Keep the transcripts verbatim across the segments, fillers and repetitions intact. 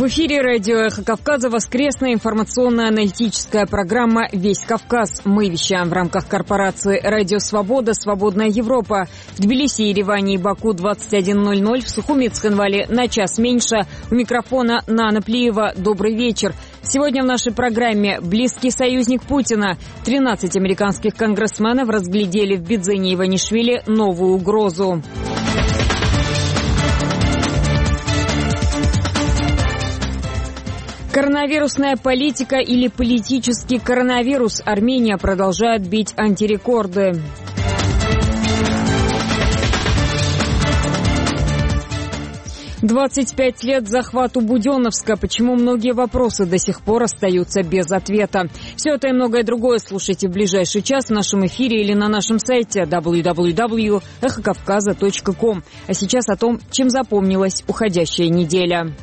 В эфире радио «Эхо Кавказа» воскресная информационно-аналитическая программа «Весь Кавказ». Мы вещаем в рамках корпорации «Радио Свобода», «Свободная Европа». В Тбилиси, Ереване и Баку двадцать один ноль ноль, в Сухуми и Цхинвале на час меньше. У микрофона Нана Плиева. Добрый вечер. Сегодня в нашей программе близкий союзник Путина. тринадцать американских конгрессменов разглядели в Бидзине Иванишвили новую угрозу. Коронавирусная политика или политический коронавирус. Армения продолжает бить антирекорды. двадцать пять лет захвату Буденновска. Почему многие вопросы до сих пор остаются без ответа? Все это и многое другое слушайте в ближайший час в нашем эфире или на нашем сайте дабл ю дабл ю дабл ю точка эхо кавказа точка ком. А сейчас о том, чем запомнилась уходящая неделя.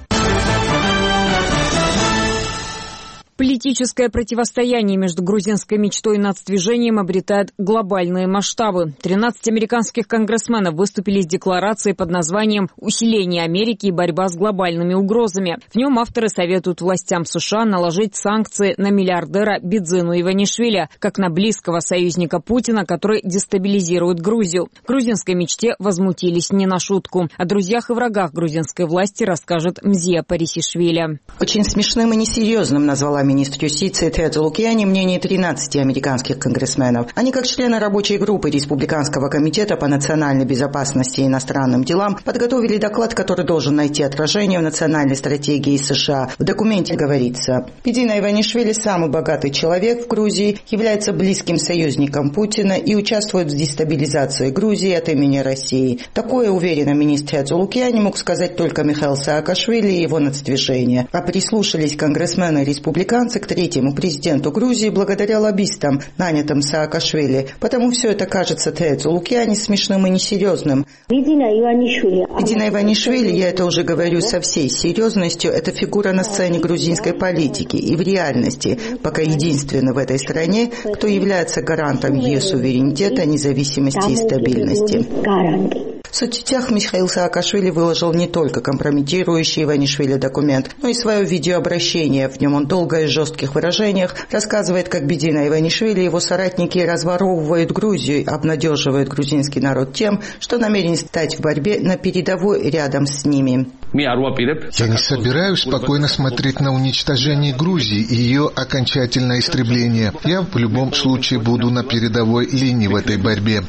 Политическое противостояние между грузинской мечтой и нацдвижением обретает глобальные масштабы. тринадцать американских конгрессменов выступили с декларацией под названием «Усиление Америки и борьба с глобальными угрозами». В нем авторы советуют властям США наложить санкции на миллиардера Бидзину Иванишвили, как на близкого союзника Путина, который дестабилизирует Грузию. Грузинской мечте возмутились не на шутку. О друзьях и врагах грузинской власти расскажет Мзия Парисишвили. Очень смешным и несерьезным назвала министр юстиции Тедзо Лукьяни мнение тринадцати американских конгрессменов. Они, как члены рабочей группы Республиканского комитета по национальной безопасности и иностранным делам, подготовили доклад, который должен найти отражение в национальной стратегии США. В документе говорится: Бидзин Иванишвили, самый богатый человек в Грузии, является близким союзником Путина и участвует в дестабилизации Грузии от имени России. Такое, уверенно, министр Тедзо Лукьяни мог сказать только Михаил Саакашвили и его нацдвижение. А прислушались конгрессмены республиканцы к третьему президенту Грузии благодаря лоббистам, нанятым Саакашвили. Потому все это кажется Тедзо Лукьяни смешным и несерьезным. Бидзин Иванишвили, я это уже говорю со всей серьезностью, это фигура на сцене грузинской политики и в реальности, пока единственный в этой стране, кто является гарантом ее суверенитета, независимости и стабильности. В соцсетях Михаил Саакашвили выложил не только компрометирующий Иванишвили документ, но и свое видеообращение. В нем он долго и в жестких выражениях рассказывает, как Бидзина Иванишвили и его соратники разворовывают Грузию, обнадеживают грузинский народ тем, что намерен стать в борьбе на передовой рядом с ними. Я не собираюсь спокойно смотреть на уничтожение Грузии и ее окончательное истребление. Я в любом случае буду на передовой линии в этой борьбе.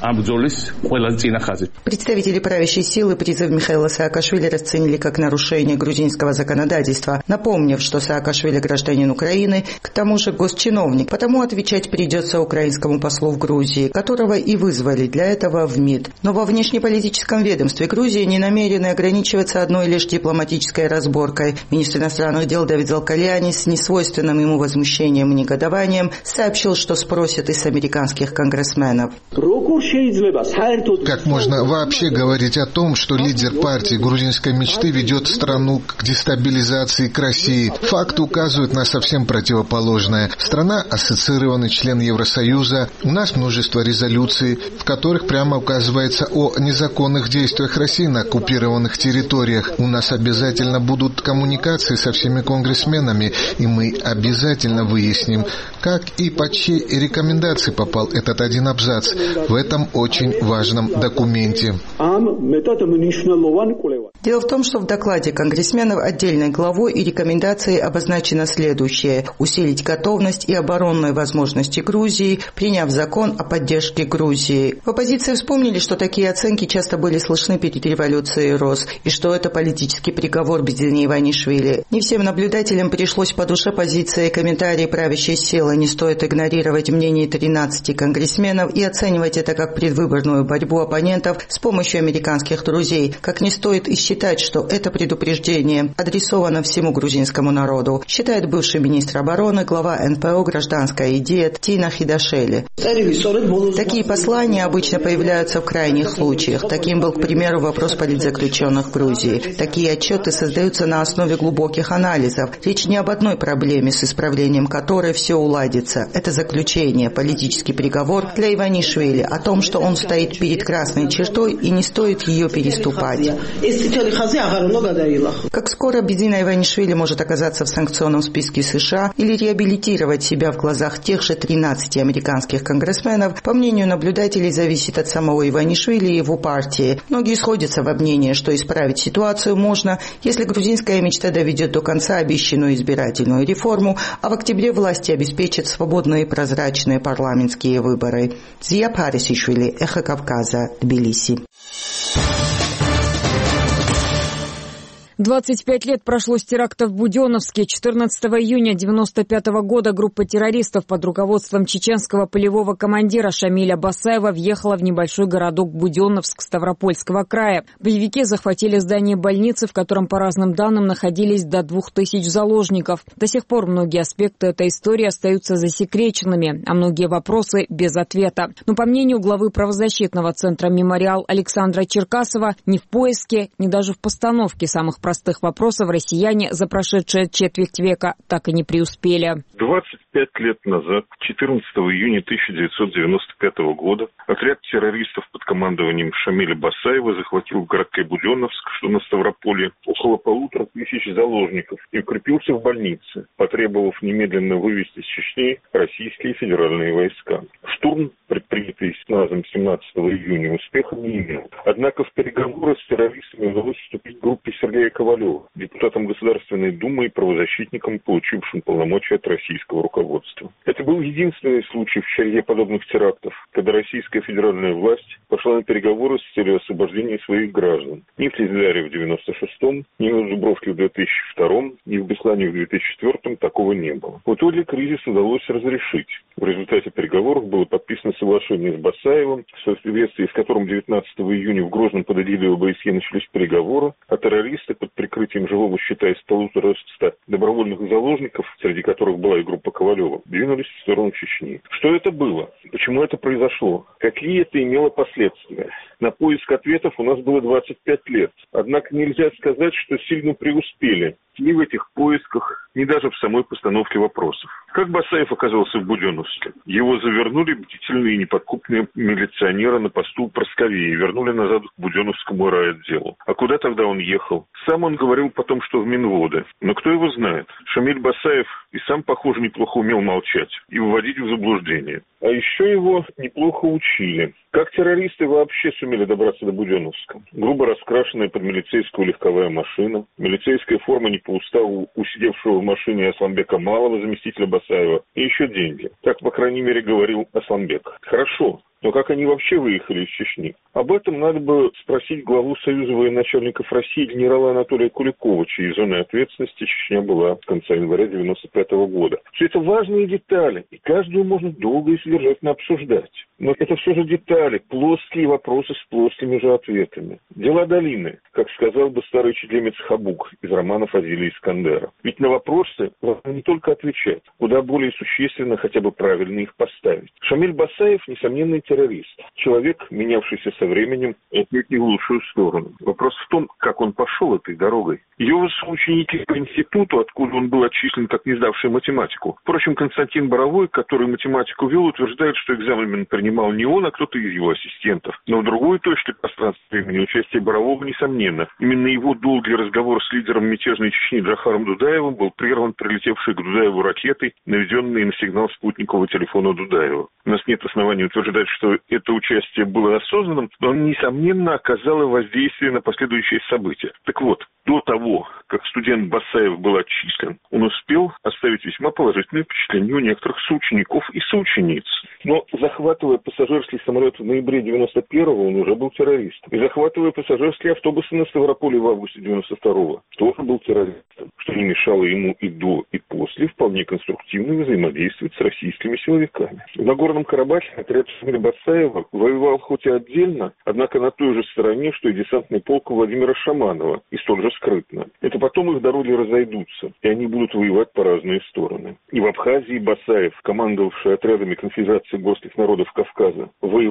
Представители правящей силы призыв Михаила Саакашвили расценили как нарушение грузинского законодательства, напомнив, что Саакашвили гражданин Украины, к тому же госчиновник, потому отвечать придется украинскому послу в Грузии, которого и вызвали для этого в МИД. Но во внешнеполитическом ведомстве Грузии не намерены ограничиваться одной лишь дипломатической разборкой. Министр иностранных дел Давид Залкальяни с несвойственным ему возмущением и негодованием сообщил, что спросят из американских конгрессменов. Как можно вообще говорить о том, что лидер партии грузинской мечты ведет страну к дестабилизации к России? Факты указывают на совсем противоположное. Страна – ассоциированный член Евросоюза. У нас множество резолюций, в которых прямо указывается о незаконных действиях России на оккупированных территориях. У нас обязательно будут коммуникации со всеми конгрессменами, и мы обязательно выясним, как и по чьей рекомендации попал этот один абзац в этом очень важном документе. Дело в том, что в докладе конгрессменов отдельной главой и рекомендацией обозначено следующее: усилить готовность и оборонные возможности Грузии, приняв закон о поддержке Грузии. В оппозиции вспомнили, что такие оценки часто были слышны перед революцией РОС, и что это политический приговор Бидзине Иванишвили. Не всем наблюдателям пришлось по душе позиция и комментарии правящей силы. Не стоит игнорировать мнение тринадцати конгрессменов и оценивать это как предвыборную борьбу оппонентов с помощью американских друзей, как не стоит и считать, что это предупреждение адресовано всему грузинскому народу, считает бывший министр обороны, глава эн пэ о «Гражданская идея» Тина Хидашели. Такие послания обычно появляются в крайних случаях. Таким был, к примеру, вопрос политзаключенных в Грузии. Такие отчеты создаются на основе глубоких анализов. Речь не об одной проблеме, с исправлением которой все уладится. Это заключение, политический приговор для Иванишвили о том, что он стоит перед красной чертой и не стоит ее переступать. Как скоро Бедина Иванишвили может оказаться в санкционном списке США или реабилитировать себя в глазах тех же тринадцати американских конгрессменов, по мнению наблюдателей, зависит от самого Иванишвили и его партии. Многие сходятся во мнении, что исправить ситуацию можно, если грузинская мечта доведет до конца обещанную избирательную реформу, а в октябре власти обеспечат свободные и прозрачные парламентские выборы. Зия Парисишвили, Эхо Кавказа, Тбилиси. двадцать пять лет прошло с теракта в Буденновске. четырнадцатого июня девяносто пятого года группа террористов под руководством чеченского полевого командира Шамиля Басаева въехала в небольшой городок Буденновск Ставропольского края. Боевики захватили здание больницы, в котором, по разным данным, находились до двух тысяч заложников. До сих пор многие аспекты этой истории остаются засекреченными, а многие вопросы без ответа. Но, по мнению главы правозащитного центра «Мемориал» Александра Черкасова, ни в поиске, ни даже в постановке самых простых вопросов россияне за прошедшие четверть века так и не преуспели. двадцать пять лет назад, четырнадцатого июня тысяча девятьсот девяносто пятого года, отряд террористов под командованием Шамиля Басаева захватил в городке Буденновск, что на Ставрополье, около полутора тысяч заложников и укрепился в больнице, потребовав немедленно вывести из Чечни российские федеральные войска. Штурм, предпринятый СНАЗом семнадцатого июня, успеха не имел. Однако в переговоры с террористами удалось вступить группе Сергея Ковалева, депутатом Государственной Думы и правозащитником, получившим полномочия от российского руководства. Это был единственный случай в череде подобных терактов, когда российская федеральная власть пошла на переговоры с целью освобождения своих граждан. Ни в Тизляре в девяносто шестом, ни в Зубровке в две тысячи втором, ни в Беслане в две тысячи четвёртом такого не было. В итоге кризис удалось разрешить. В результате переговоров было подписано соглашение с Басаевым, в соответствии с которым девятнадцатого июня в Грозном под эгидой ОБСЕ начались переговоры, а террористы под прикрытием живого щита из полутораста добровольных заложников, среди которых была и группа Ковалева, двинулись в сторону Чечни. Что это было? Почему это произошло? Какие это имело последствия? На поиск ответов у нас было двадцать пять лет. Однако нельзя сказать, что сильно преуспели ни в этих поисках, ни даже в самой постановке вопросов. Как Басаев оказался в Буденновске? Его завернули бдительные и неподкупные милиционеры на посту Просковеи и вернули назад к Буденновскому райотделу. А куда тогда он ехал? Сам он говорил потом, что в Минводы. Но кто его знает? Шамиль Басаев и сам, похоже, неплохо умел молчать и вводить в заблуждение. А еще его неплохо учили. Как террористы вообще сумели добраться до Буденновска? Грубо раскрашенная под милицейскую легковая машина, милицейская форма не по уставу у сидевшего в машине Асламбека Малова, заместителя Басаева, и еще деньги. Так, по крайней мере, говорил Асламбек. Хорошо. Но как они вообще выехали из Чечни? Об этом надо бы спросить главу Союза военачальников России генерала Анатолия Куликова, чьей зоной ответственности Чечня была с конца января девяносто пятого года. Все это важные детали, и каждую можно долго и содержательно обсуждать. Но это все же детали, плоские вопросы с плоскими же ответами. Дела долины, как сказал бы старый чедлемец Хабук из романов Азилия Искандера. Ведь на вопросы важно не только отвечать, куда более существенно хотя бы правильно их поставить. Шамиль Басаев, несомненный террорист. Человек, менявшийся со временем, отнюдь не в лучшую сторону. Вопрос в том, как он пошел этой дорогой. Его соученики по институту, откуда он был отчислен как не сдавший математику. Впрочем, Константин Боровой, который математику вел, утверждает, что экзамен принимал не он, а кто-то из его ассистентов. Но в другой точке пространства времени участие Борового несомненно. Именно его долгий разговор с лидером мятежной Чечни Джохаром Дудаевым был прерван прилетевшей к Дудаеву ракетой, наведенной на сигнал спутникового телефона Дудаева. У нас нет оснований утверждать, что это участие было осознанным, но оно, несомненно, оказало воздействие на последующие события. Так вот, до того, как студент Басаев был отчислен, он успел оставить весьма положительное впечатление у некоторых соучеников и соучениц. Но, захватывая пассажирский самолет в ноябре девяносто первого, он уже был террористом. И захватывая пассажирские автобусы на Ставрополе в августе девяносто второго, тоже был террористом, что не мешало ему и до, и после вполне конструктивно взаимодействовать с российскими силовиками. В Нагорном Карабахе отряд Шамиля Басаева воевал хоть и отдельно, однако на той же стороне, что и десантный полк Владимира Шаманова, и столь же скрытно. Это потом их дороги разойдутся, и они будут воевать по разные стороны. И в Абхазии Басаев, командовавший отрядами Конфедерации горских народов Кавказа, воевал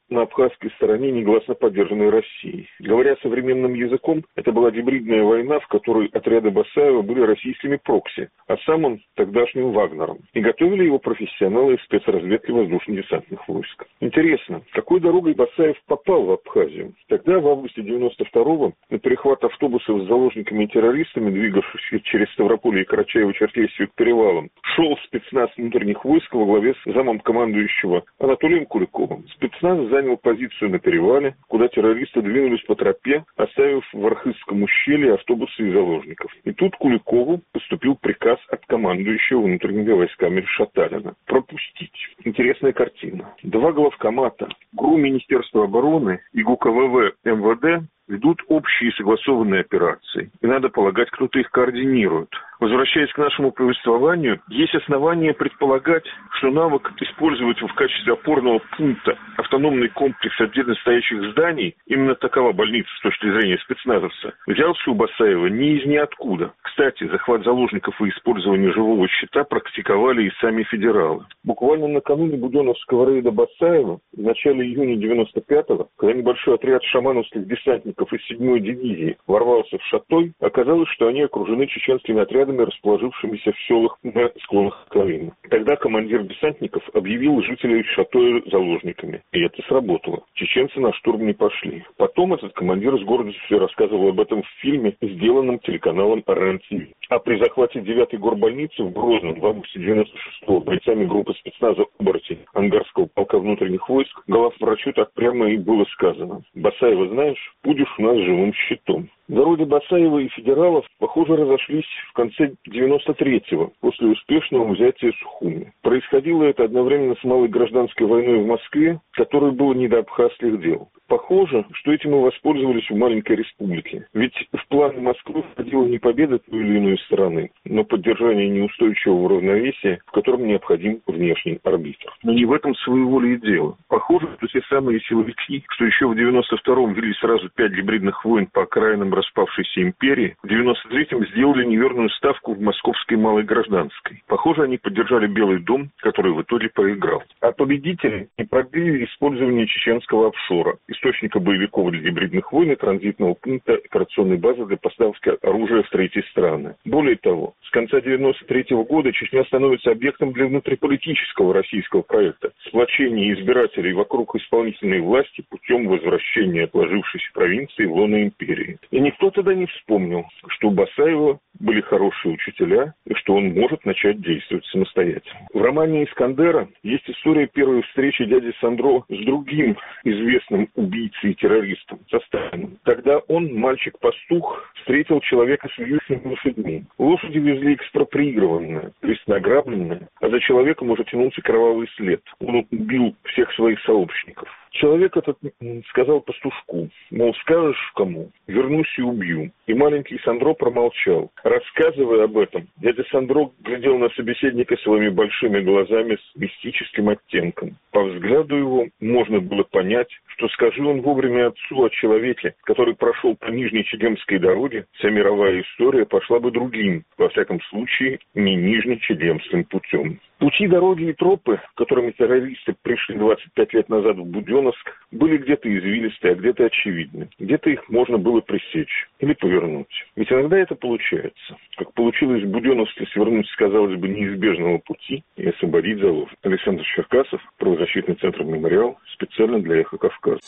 на абхазской стороне, негласно поддержанной Россией. Говоря современным языком, это была гибридная война, в которой отряды Басаева были российскими прокси, а сам он тогдашним Вагнером. И готовили его профессионалы из спецразведки воздушно-десантных войск. Интересно, какой дорогой Басаев попал в Абхазию? Тогда, в августе девяносто второго, на перехват автобусов с заложниками и террористами, двигавшихся через Ставрополье и Карачаево-Черкесию к перевалам, шел спецназ внутренних войск во главе с замом командующего Анатолием Куликовым. Спецназ занял позицию на перевале, куда террористы двинулись по тропе, оставив в Архызском ущелье автобусы и заложников. И тут Куликову поступил приказ от командующего внутренними войсками Шаталина пропустить. Интересная картина. Два главкомата, ГРУ Министерства обороны и ГУКВВ МВД ведут общие согласованные операции. И, надо полагать, кто-то их координирует. Возвращаясь к нашему повествованию, есть основания предполагать, что навык использовать в качестве опорного пункта автономный комплекс отдельно стоящих зданий, именно такова больница с точки зрения спецназовца, взялся у Басаева не из ниоткуда. Кстати, захват заложников и использование живого щита практиковали и сами федералы. Буквально накануне буденовского рейда Басаева, в начале июня девяносто пятого, когда небольшой отряд шамановских десантников из седьмой дивизии ворвался в Шатой, оказалось, что они окружены чеченскими отрядами, расположившимися в селах на склонах Клавина. Тогда командир десантников объявил жителей Шатоя заложниками. И это сработало. Чеченцы на штурм не пошли. Потом этот командир с гордостью рассказывал об этом в фильме, сделанном телеканалом РЕН-ТВ. А при захвате девятой горбольницы в Грозном в августе девяносто шестого бойцами группы спецназа «Оборотень» Ангарского полка внутренних войск главврачу так прямо и было сказано: «Басаева знаешь, будешь у нас живым щитом». Дороги Басаева и федералов, похоже, разошлись в конце девяносто третьего, после успешного взятия Сухуми. Происходило это одновременно с малой гражданской войной в Москве, которой было не до абхазских дел. Похоже, что этим и воспользовались в маленькой республике. Ведь в планы Москвы входила не победа той или иной стороны, но поддержание неустойчивого равновесия, в котором необходим внешний арбитр. Но не в этом своеволие и дело. Похоже, что те самые силовики, что еще в девяносто втором вели сразу пять гибридных войн по окраинам распавшейся империи, в девяносто третьем сделали неверную ставку в московской малой гражданской. Похоже, они поддержали Белый дом, который в итоге проиграл. А победители не продлили использование чеченского офшора, источника боевиков для гибридных войн и транзитного пункта операционной базы для поставки оружия в третьи страны. Более того, с конца девяносто третьего года Чечня становится объектом для внутриполитического российского проекта – сплочения избирателей вокруг исполнительной власти путем возвращения отложившейся провинции в лоно империи. И никто тогда не вспомнил, что у Басаева были хорошие учителя и что он может начать действовать самостоятельно. В романе «Искандера» есть история первой встречи дяди Сандро с другим известным убийцей и террористом, со Сталиным. Тогда он, мальчик-пастух, встретил человека с вьючными лошадьми. Лошади везли экспроприированное, то есть награбленное, а за человеком уже тянулся кровавый след. Он убил всех своих сообщников. Человек этот сказал пастушку, мол, скажешь кому, вернусь и убью. И маленький Сандро промолчал. Рассказывая об этом, дядя Сандро глядел на собеседника своими большими глазами с мистическим оттенком. По взгляду его можно было понять, что скажи он вовремя отцу о человеке, который прошел по Нижней Чегемской дороге, вся мировая история пошла бы другим, во всяком случае, не Нижнечегемским путем. Пути, дороги и тропы, которыми террористы пришли двадцать пять лет назад в Буденновск, были где-то извилистые, а где-то очевидны. Где-то их можно было пресечь или повернуть. Ведь иногда это получается. Как получилось в Буденновске свернуть с, казалось бы, неизбежного пути и освободить заложников. Александр Черкасов, правозащитный центр «Мемориал», специально для «Эхо Кавказа».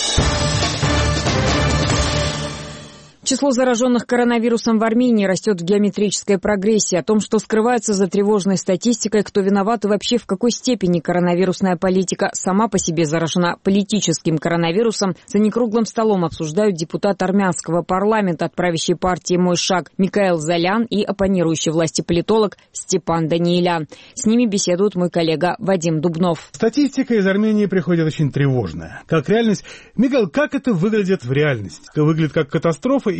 Число зараженных коронавирусом в Армении растет в геометрической прогрессии. О том, что скрывается за тревожной статистикой, кто виноват и вообще в какой степени коронавирусная политика сама по себе заражена политическим коронавирусом, за некруглым столом обсуждают депутат армянского парламента от правящей партии «Мой шаг» Микаэл Залян и оппонирующий власти политолог Степан Даниилян. С ними беседует мой коллега Вадим Дубнов. Статистика из Армении приходит очень тревожная. Как реальность? Микаэл, как это выглядит в реальности? Это выглядит как катастрофа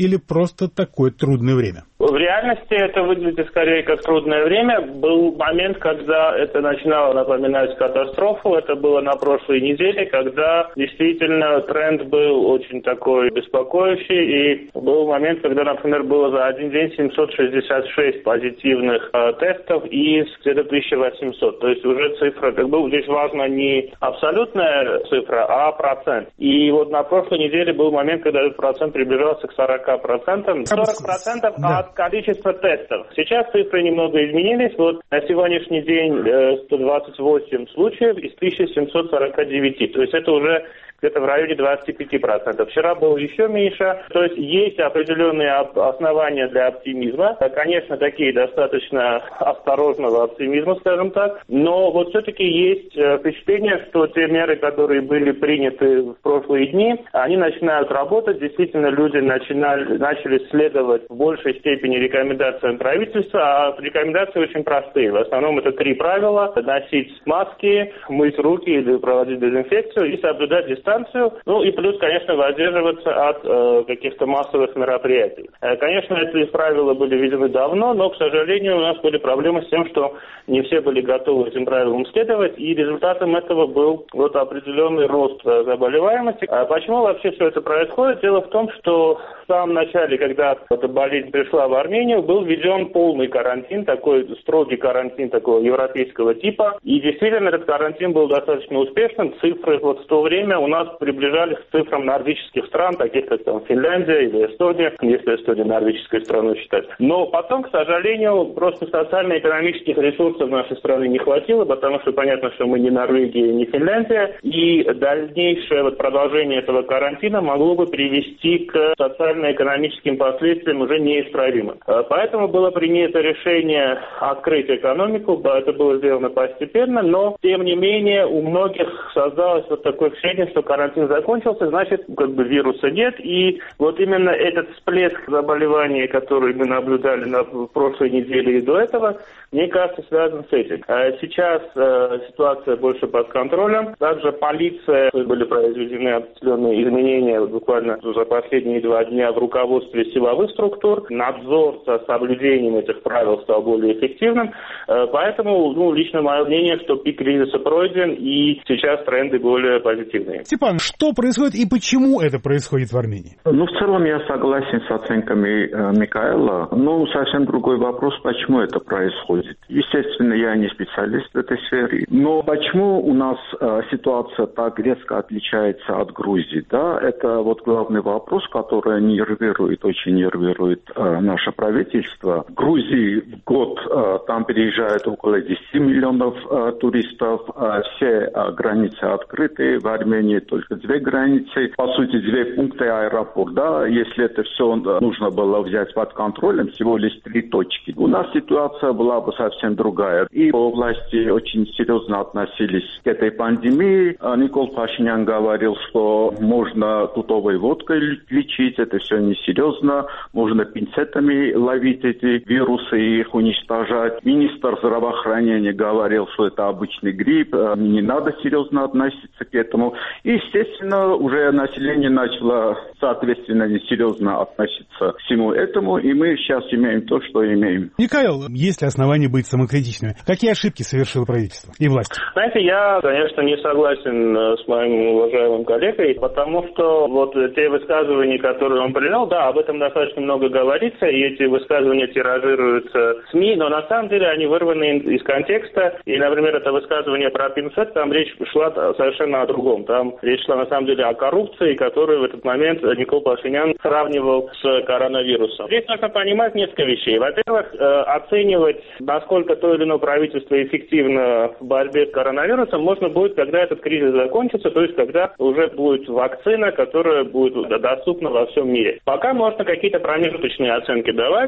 или просто такое трудное время? В реальности это выглядит скорее как трудное время. Был момент, когда это начинало напоминать катастрофу. Это было на прошлой неделе, когда действительно тренд был очень такой беспокоящий. И был момент, когда, например, было за один день семьсот шестьдесят шесть позитивных э, тестов из где-то тысяча восемьсот. То есть уже цифра, как бы здесь важна не абсолютная цифра, а процент. И вот на прошлой неделе был момент, когда этот процент приближался к сорока процентам. сорок процентов да. от количества тестов. Сейчас цифры немного изменились. Вот на сегодняшний день э, сто двадцать восемь случаев из тысяча семьсот сорока девять. То есть это уже где-то в районе двадцать пять процентов. Вчера было еще меньше. То есть есть определенные основания для оптимизма. Конечно, такие достаточно осторожного оптимизма, скажем так. Но вот все-таки есть впечатление, что те меры, которые были приняты в прошлые дни, они начинают работать. Действительно, люди начинали, начали следовать в большей степени рекомендациям правительства. А рекомендации очень простые. В основном это три правила. Носить маски, мыть руки или проводить дезинфекцию и соблюдать дистанцию. Ну и плюс, конечно, воздерживаться от э, каких-то массовых мероприятий. Э, конечно, эти правила были введены давно, но, к сожалению, у нас были проблемы с тем, что не все были готовы этим правилам следовать, и результатом этого был вот определенный рост э, заболеваемости. А почему вообще все это происходит? Дело в том, что в самом начале, когда эта болезнь пришла в Армению, был введен полный карантин, такой строгий карантин такого европейского типа, и действительно этот карантин был достаточно успешным. Цифры вот в то время у нас приближались к цифрам нордических стран, таких как там Финляндия или Эстония, если Эстонию нордической страной считать. Но потом, к сожалению, просто социально-экономических ресурсов нашей страны не хватило, потому что понятно, что мы не Норвегия, не Финляндия, и дальнейшее вот продолжение этого карантина могло бы привести к социально-экономическим последствиям уже неисправимым. Поэтому было принято решение открыть экономику, это было сделано постепенно, но тем не менее у многих создалось вот такое впечатление, что карантин закончился, значит, как бы вируса нет, и вот именно этот всплеск заболеваний, который мы наблюдали на прошлой неделе и до этого, мне кажется, связан с этим. Сейчас э, ситуация больше под контролем. Также полиция, были произведены определенные изменения буквально за последние два дня в руководстве силовых структур. Надзор за соблюдением этих правил стал более эффективным. Э, поэтому, ну, лично мое мнение, что пик кризиса пройден, и сейчас тренды более позитивные. Степан, что происходит и почему это происходит в Армении? Ну, в целом я согласен с оценками э, Микаэла. Но совсем другой вопрос, почему это происходит. Естественно, я не специалист в этой сфере. Но почему у нас э, ситуация так резко отличается от Грузии? Да, это вот главный вопрос, который нервирует, очень нервирует э, наше правительство. В Грузии в год э, там переезжает около десять миллионов э, туристов. Э, все э, границы открыты. В Армении только две границы. По сути, две пункта аэропорт. Да, если это все нужно было взять под контролем, всего лишь три точки. У нас ситуация была бы совсем другая. И власти очень серьезно относились к этой пандемии. Никол Пашинян говорил, что можно тутовой водкой лечить, это все несерьезно. Можно пинцетами ловить эти вирусы и их уничтожать. Министр здравоохранения говорил, что это обычный грипп, не надо серьезно относиться к этому. И, естественно, уже население начало, соответственно, несерьезно относиться к всему этому, и мы сейчас имеем то, что имеем. Микаэл, есть ли основания быть самокритичными? Какие ошибки совершило правительство и власть? Знаете, я, конечно, не согласен с моим уважаемым коллегой, потому что вот те высказывания, которые он привел, да, об этом достаточно много говорится, и эти высказывания тиражируются в СМИ, но на самом деле они вырваны из контекста, и, например, это высказывание про пинцет, там речь шла совершенно о другом. Там речь шла на самом деле о коррупции, которую в этот момент Никол Пашинян сравнивал с коронавирусом. Здесь нужно понимать несколько вещей. Во-первых, оценивать, насколько то или иное правительство эффективно в борьбе с коронавирусом, можно будет, когда этот кризис закончится, то есть когда уже будет вакцина, которая будет доступна во всем мире. Пока можно какие-то промежуточные оценки давать.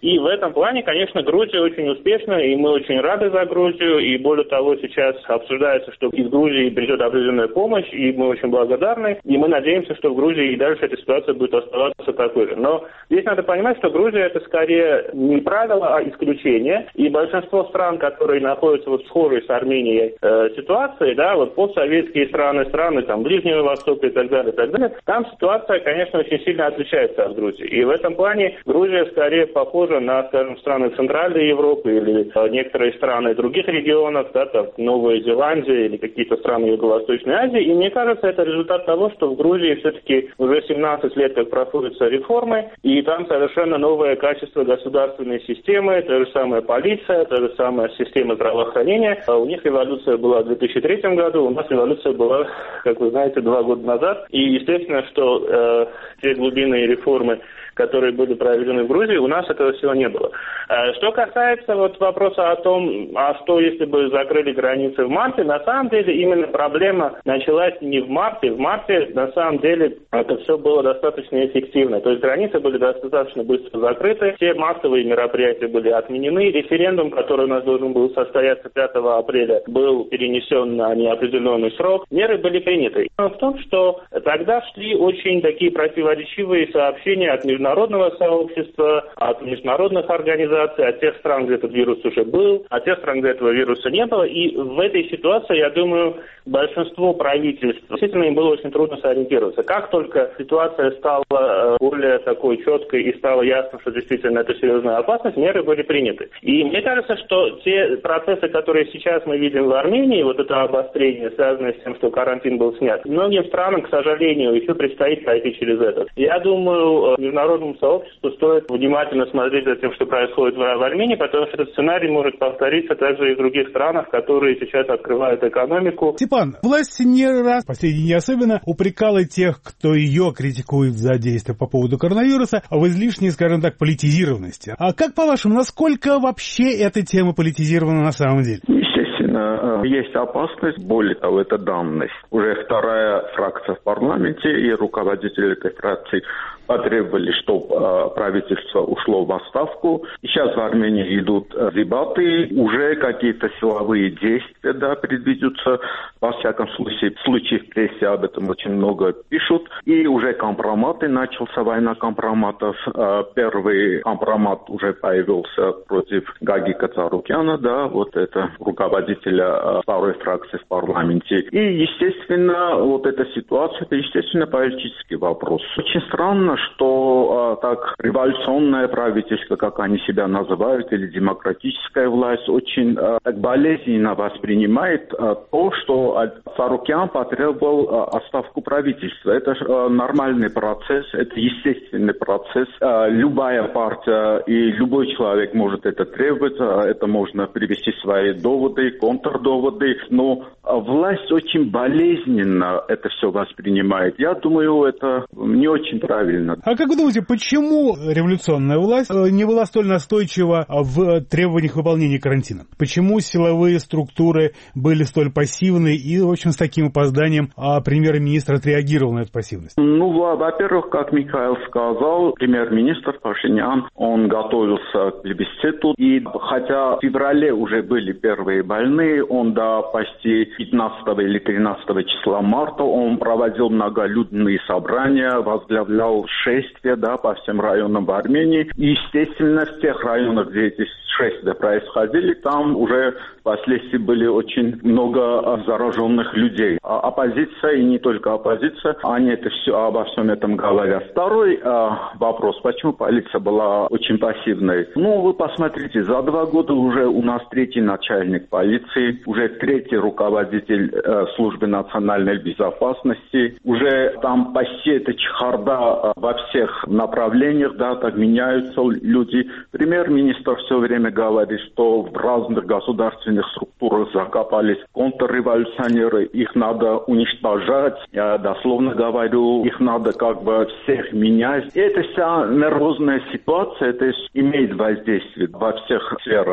И в этом плане, конечно, Грузия очень успешна, и мы очень рады за Грузию, и более того, сейчас обсуждается, что из Грузии придет определенная помощь, и мы очень благодарны, и мы надеемся, что в Грузии и дальше эта ситуация будет оставаться такой же. Но здесь надо понимать, что Грузия это скорее не правило, а исключение, и большинство стран, которые находятся вот в схожей с Арменией э, ситуации, да, вот постсоветские страны, страны там Ближнего Востока и так далее, и так далее, там ситуация, конечно, очень сильно отличается от Грузии. И в этом плане Грузия скорее похожа на, скажем, страны Центральной Европы или э, некоторые страны других регионов, да, там Новая Зеландия или какие-то страны Юго-Восточной Азии. И мне кажется, это результат того, что в Грузии все-таки уже семнадцать лет как проходятся реформы, и там совершенно новое качество государственной системы, та же самая полиция, та же самая система здравоохранения. А у них революция была в две тысячи третьем году, у нас революция была, как вы знаете, два года назад. И естественно, что э, те глубинные реформы, которые были проведены в Грузии, у нас этого всего не было. Что касается вот вопроса о том, а что если бы закрыли границы в марте, на самом деле именно проблема началась не в марте. В марте на самом деле это все было достаточно эффективно. То есть границы были достаточно быстро закрыты, все массовые мероприятия были отменены, референдум, который у нас должен был состояться пятого апреля, был перенесен на неопределенный срок. Меры были приняты. Но в том, что тогда шли очень такие противоречивые сообщения от международных международного сообщества, от международных организаций, от тех стран, где этот вирус уже был, от тех стран, где этого вируса не было. И в этой ситуации, я думаю, большинство правительств, действительно, им было очень трудно сориентироваться. Как только ситуация стала более такой четкой и стало ясно, что действительно это серьезная опасность, меры были приняты. И мне кажется, что те процессы, которые сейчас мы видим в Армении, вот это обострение, связанное с тем, что карантин был снят, многим странам, к сожалению, еще предстоит пройти через это. Я думаю, международному сообществу стоит внимательно смотреть за тем, что происходит в Армении, потому что этот сценарий может повториться также и в других странах, которые сейчас открывают экономику. Степан, власть не раз, последние не особенно, упрекала тех, кто ее критикует за действия по поводу коронавируса, в излишней, скажем так, политизированности. А как, по-вашему, насколько вообще эта тема политизирована на самом деле? Естественно, есть опасность, более того, это данность. Уже вторая фракция в парламенте и руководитель этой фракции потребовали, чтобы правительство ушло в отставку. И сейчас в Армении идут дебаты, уже какие-то силовые действия, да, предвидятся. Во всяком случае, в случае в прессе об этом очень много пишут. И уже компроматы, начался война компроматов. Первый компромат уже появился против Гаги Кацарукяна, да, вот это руководителя второй фракции в парламенте. И, естественно, вот эта ситуация, это, естественно, политический вопрос. Очень странно, что а, так революционное правительство, как они себя называют, или демократическая власть, очень а, так болезненно воспринимает а, то, что Сарукян потребовал а, отставку правительства. Это а, нормальный процесс, это естественный процесс. А, любая партия и любой человек может это требовать, а, это можно привести свои доводы, контрдоводы, но а, власть очень болезненно это все воспринимает. Я думаю, это не очень правильно. А как вы думаете, почему революционная власть не была столь настойчива в требованиях выполнения карантина? Почему силовые структуры были столь пассивны и, в общем, с таким опозданием а премьер-министр отреагировал на эту пассивность? Ну, во-первых, как Михаил сказал, премьер-министр Пашинян, он готовился к плебисциту, и хотя в феврале уже были первые больные, он до почти пятнадцатого или тринадцатого числа марта он проводил многолюдные собрания, возглавлял шествия, да, по всем районам в Армении. И, естественно, в тех районах, где эти шествия происходили, там уже впоследствии были очень много зараженных людей. А оппозиция, и не только оппозиция, они это все, обо всем этом говорят. Второй а, вопрос, почему полиция была очень пассивной? Ну, вы посмотрите, за два года уже у нас третий начальник полиции, уже третий руководитель а, службы национальной безопасности, уже там почти эта чехарда а, во всех направлениях, да, так меняются люди. Премьер-министр все время говорит, что в разных государственных структурах закопались контрреволюционеры, их надо уничтожать. Я дословно говорю, их надо как бы всех менять. И эта вся нервозная ситуация, это имеет воздействие во всех сферах.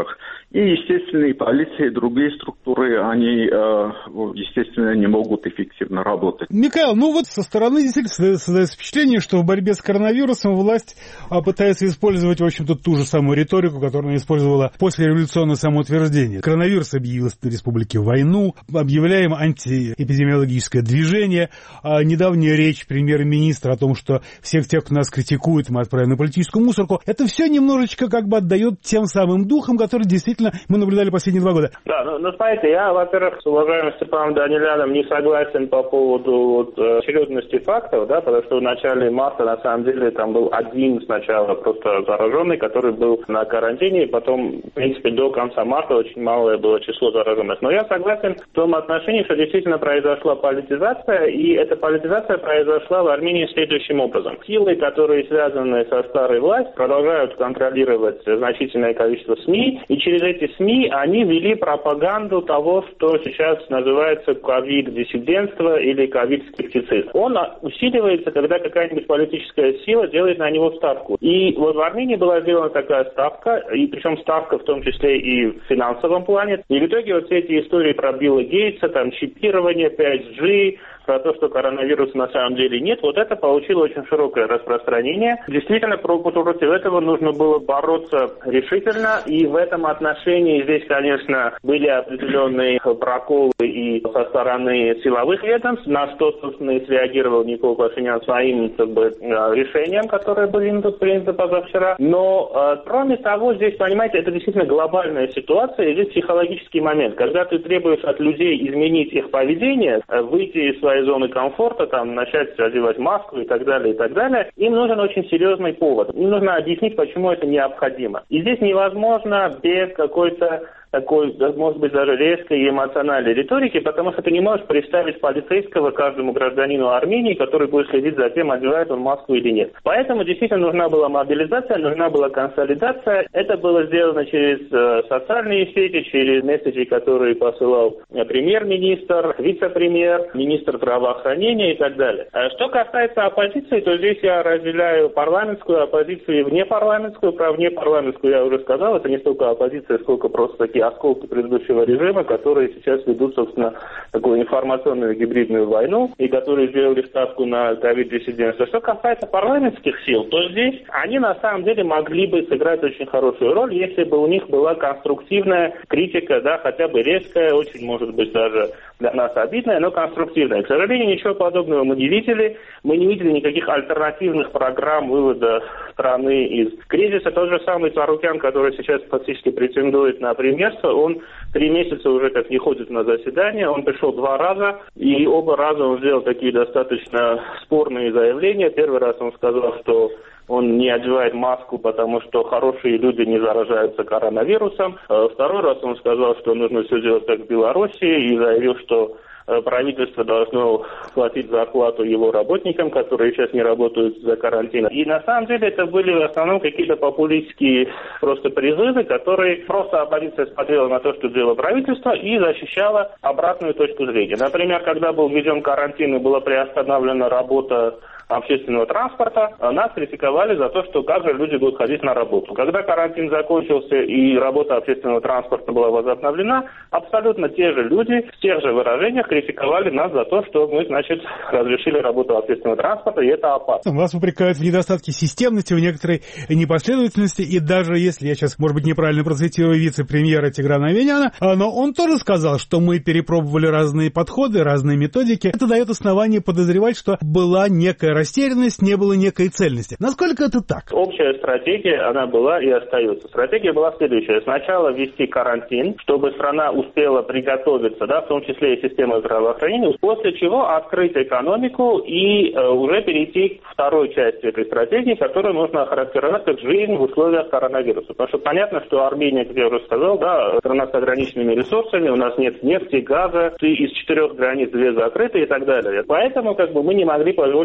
И, естественно, и полиция, и другие структуры, они, естественно, не могут эффективно работать. Михаил, ну вот со стороны действительно создается впечатление, что в борьбе с коронавирусом власть пытается использовать, в общем-то, ту же самую риторику, которую она использовала после революционного самоутверждения. Коронавирус объявил республике войну, объявляем антиэпидемиологическое движение, а недавняя речь премьер-министра о том, что всех тех, кто нас критикует, мы отправим на политическую мусорку, это все немножечко как бы отдает тем самым духом, который действительно мы наблюдали последние два года. Да, ну, ну смотрите, я, во-первых, с уважаемым Степаном Даниляном не согласен по поводу вот, очередности фактов, да, потому что в начале марта, на самом деле, там был один сначала просто зараженный, который был на карантине, и потом, в принципе, до конца марта очень малое было число зараженных. Но я согласен в том отношении, что действительно произошла политизация, и эта политизация произошла в Армении следующим образом. Силы, которые связаны со старой властью, продолжают контролировать значительное количество СМИ, и через эти СМИ они вели пропаганду того, что сейчас называется ковид-диссидентство или ковид-скептицизм. Он усиливается, когда какая-нибудь политическая сила делает на него ставку. И вот в Армении была сделана такая ставка, и причем ставка в том числе и в финансовом плане. И в итоге вот все эти истории про Билла Гейтса, там чипирование, пять джи, про то, что коронавируса на самом деле нет, вот это получило очень широкое распространение. Действительно, против этого нужно было бороться решительно, и в этом отношении здесь, конечно, были определенные проколы и со стороны силовых ведомств, на что, собственно, и среагировал Никол Пашинян своим как бы, решением, которое было принято позавчера. Но, кроме того, здесь, понимаете, это действительно глобальная ситуация, и здесь психологический момент. Когда ты требуешь от людей изменить их поведение, выйти из своей зоны комфорта, там, начать одевать маску и так далее, и так далее, им нужен очень серьезный повод. Им нужно объяснить, почему это необходимо. И здесь невозможно без какой-то такой, может быть, даже резкой и эмоциональной риторики, потому что ты не можешь представить полицейского каждому гражданину Армении, который будет следить за тем, одевает он маску или нет. Поэтому действительно нужна была мобилизация, нужна была консолидация. Это было сделано через э, социальные сети, через месседжи, которые посылал премьер-министр, вице-премьер, министр здравоохранения и так далее. А что касается оппозиции, то здесь я разделяю парламентскую оппозицию и внепарламентскую. Про внепарламентскую я уже сказал, это не столько оппозиция, сколько просто такие осколки предыдущего режима, которые сейчас ведут, собственно, такую информационную гибридную войну и которые сделали ставку на ковид-диссидентство. Что касается парламентских сил, то здесь они на самом деле могли бы сыграть очень хорошую роль, если бы у них была конструктивная критика, да, хотя бы резкая, очень, может быть, даже для нас обидная, но конструктивная. К сожалению, ничего подобного мы не видели. Мы не видели никаких альтернативных программ вывода страны из кризиса. Тот же самый Царукян, который сейчас фактически претендует на премьерство, он три месяца уже как не ходит на заседание. Он пришел два раза, и оба раза он сделал такие достаточно спорные заявления. Первый раз он сказал, что он не одевает маску, потому что хорошие люди не заражаются коронавирусом. Второй раз он сказал, что нужно все делать как в Беларуси, и заявил, что правительство должно платить зарплату его работникам, которые сейчас не работают за карантином. И на самом деле это были в основном какие-то популистские просто призывы, которые просто оппозиция смотрела на то, что делало правительство, и защищала обратную точку зрения. Например, когда был введен карантин и была приостановлена работа общественного транспорта, нас критиковали за то, что как же люди будут ходить на работу. Когда карантин закончился и работа общественного транспорта была возобновлена, абсолютно те же люди в тех же выражениях критиковали нас за то, что мы, значит, разрешили работу общественного транспорта, и это опасно. Вас упрекают в недостатке системности, в некоторой непоследовательности, и даже если я сейчас, может быть, неправильно процитирую вице-премьера Тиграна Аменяна, но он тоже сказал, что мы перепробовали разные подходы, разные методики. Это дает основание подозревать, что была некая растерянность, не было некой цельности. Насколько это так? Общая стратегия, она была и остается. Стратегия была следующая. Сначала ввести карантин, чтобы страна успела приготовиться, да, в том числе и система здравоохранения, после чего открыть экономику и э, уже перейти к второй части этой стратегии, которую можно охарактеризовать как жизнь в условиях коронавируса. Потому что понятно, что Армения, как я уже сказал, да, страна с ограниченными ресурсами, у нас нет нефти, газа, из четырех границ две закрыты и так далее. Поэтому как бы мы не могли позволить себе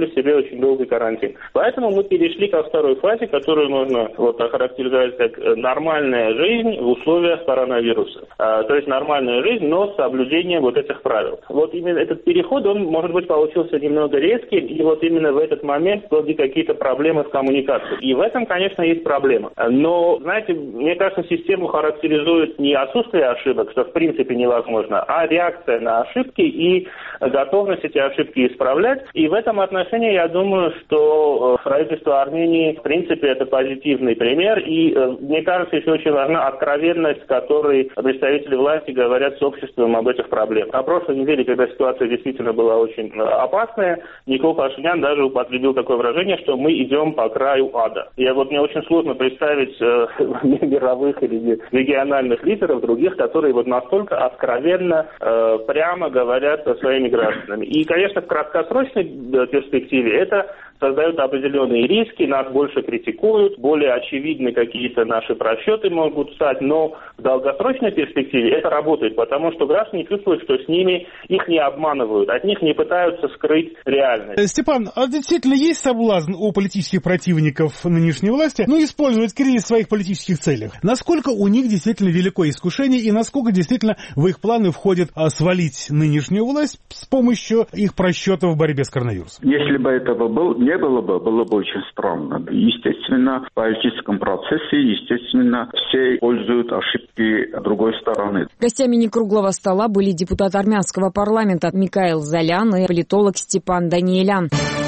очень долгий карантин. Поэтому мы перешли ко второй фазе, которую можно вот охарактеризовать как нормальная жизнь в условиях коронавируса. А, то есть нормальная жизнь, но с соблюдением вот этих правил. Вот именно этот переход, он, может быть, получился немного резким, и вот именно в этот момент были какие-то проблемы в коммуникации. И в этом, конечно, есть проблема. Но, знаете, мне кажется, систему характеризует не отсутствие ошибок, что в принципе невозможно, а реакция на ошибки и готовность эти ошибки исправлять. И в этом отношении я думаю, что правительство Армении, в принципе, это позитивный пример. И мне кажется, еще очень важна откровенность, с которой представители власти говорят с обществом об этих проблемах. На прошлой неделе, когда ситуация действительно была очень опасная, Никол Пашинян даже употребил такое выражение, что мы идем по краю ада. И вот мне очень сложно представить э, мировых или региональных лидеров других, которые вот настолько откровенно, э, прямо говорят со своими гражданами. И, конечно, в краткосрочной перспективе это создают определенные риски, нас больше критикуют, более очевидны какие-то наши просчеты могут стать, но в долгосрочной перспективе это работает, потому что граждане чувствуют, что с ними их не обманывают, от них не пытаются скрыть реальность. Степан, а действительно есть соблазн у политических противников нынешней власти, ну, использовать кризис в своих политических целях? Насколько у них действительно великое искушение и насколько действительно в их планы входит а, свалить нынешнюю власть с помощью их просчетов в борьбе с коронавирусом? Если бы этого был, не было бы, было бы очень странно. Естественно, в политическом процессе, естественно, все пользуют ошибки другой стороны. Гостями некруглого стола были депутат армянского парламента Микаэл Залян и политолог Степан Даниэлян.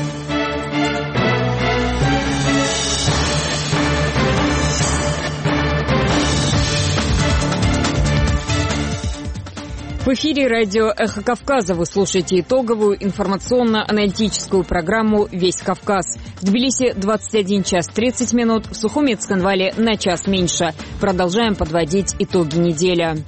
В эфире радио «Эхо Кавказа». Вы слушаете итоговую информационно-аналитическую программу «Весь Кавказ». В Тбилиси двадцать один час тридцать минут, в Сухуми и Цхинвале на час меньше. Продолжаем подводить итоги недели.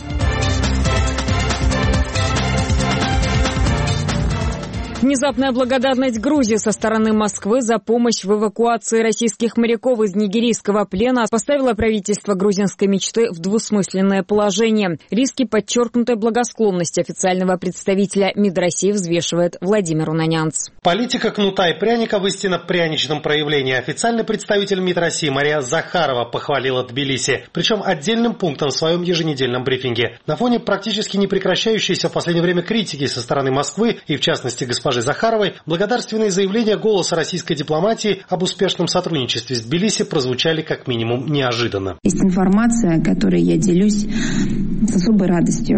Внезапная благодарность Грузии со стороны Москвы за помощь в эвакуации российских моряков из нигерийского плена поставила правительство грузинской мечты в двусмысленное положение. Риски подчеркнутой благосклонности официального представителя МИД России взвешивает Владимир Унанянц. Политика кнута и пряника в истинно пряничном проявлении. Официальный представитель МИД России Мария Захарова похвалила Тбилиси, причем отдельным пунктом в своем еженедельном брифинге. На фоне практически не прекращающейся в последнее время критики со стороны Москвы и, в частности, госпожи Захаровой, благодарственные заявления голоса российской дипломатии об успешном сотрудничестве с Тбилиси прозвучали как минимум неожиданно. Есть информация, которой я делюсь с особой радостью.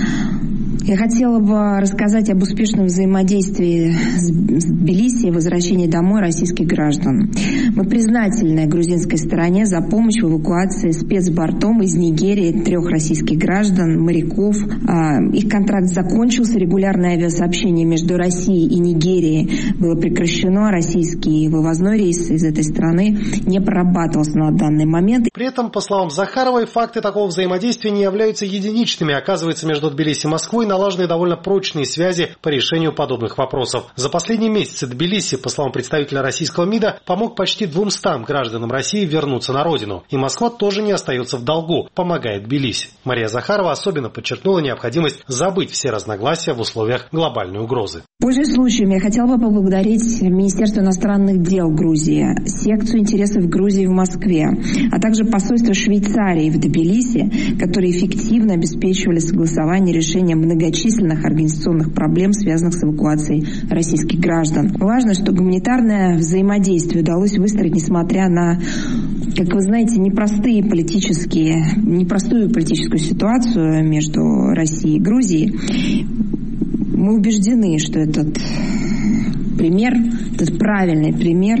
Я хотела бы рассказать об успешном взаимодействии с Тбилиси и возвращении домой российских граждан. Мы признательны грузинской стороне за помощь в эвакуации спецбортом из Нигерии трех российских граждан, моряков. Их контракт закончился, регулярное авиасообщение между Россией и Нигерией было прекращено, российский вывозной рейс из этой страны не прорабатывался на данный момент. При этом, по словам Захаровой, факты такого взаимодействия не являются единичными. Оказывается, между Тбилиси и Москвой налажены довольно прочные связи по решению подобных вопросов. За последние месяцы Тбилиси, по словам представителя российского МИДа, помог почти двумстам гражданам России вернуться на родину. И Москва тоже не остается в долгу, помогает Тбилиси. Мария Захарова особенно подчеркнула необходимость забыть все разногласия в условиях глобальной угрозы. Пользуясь случаем, я хотела бы поблагодарить Министерство иностранных дел Грузии, секцию интересов Грузии в Москве, а также посольство Швейцарии в Тбилиси, которые эффективно обеспечивали согласование решения многочисленных организационных проблем, связанных с эвакуацией российских граждан. Важно, что гуманитарное взаимодействие удалось выстроить, несмотря на, как вы знаете, непростые политические, непростую политическую ситуацию между Россией и Грузией. Мы убеждены, что этот пример, этот правильный пример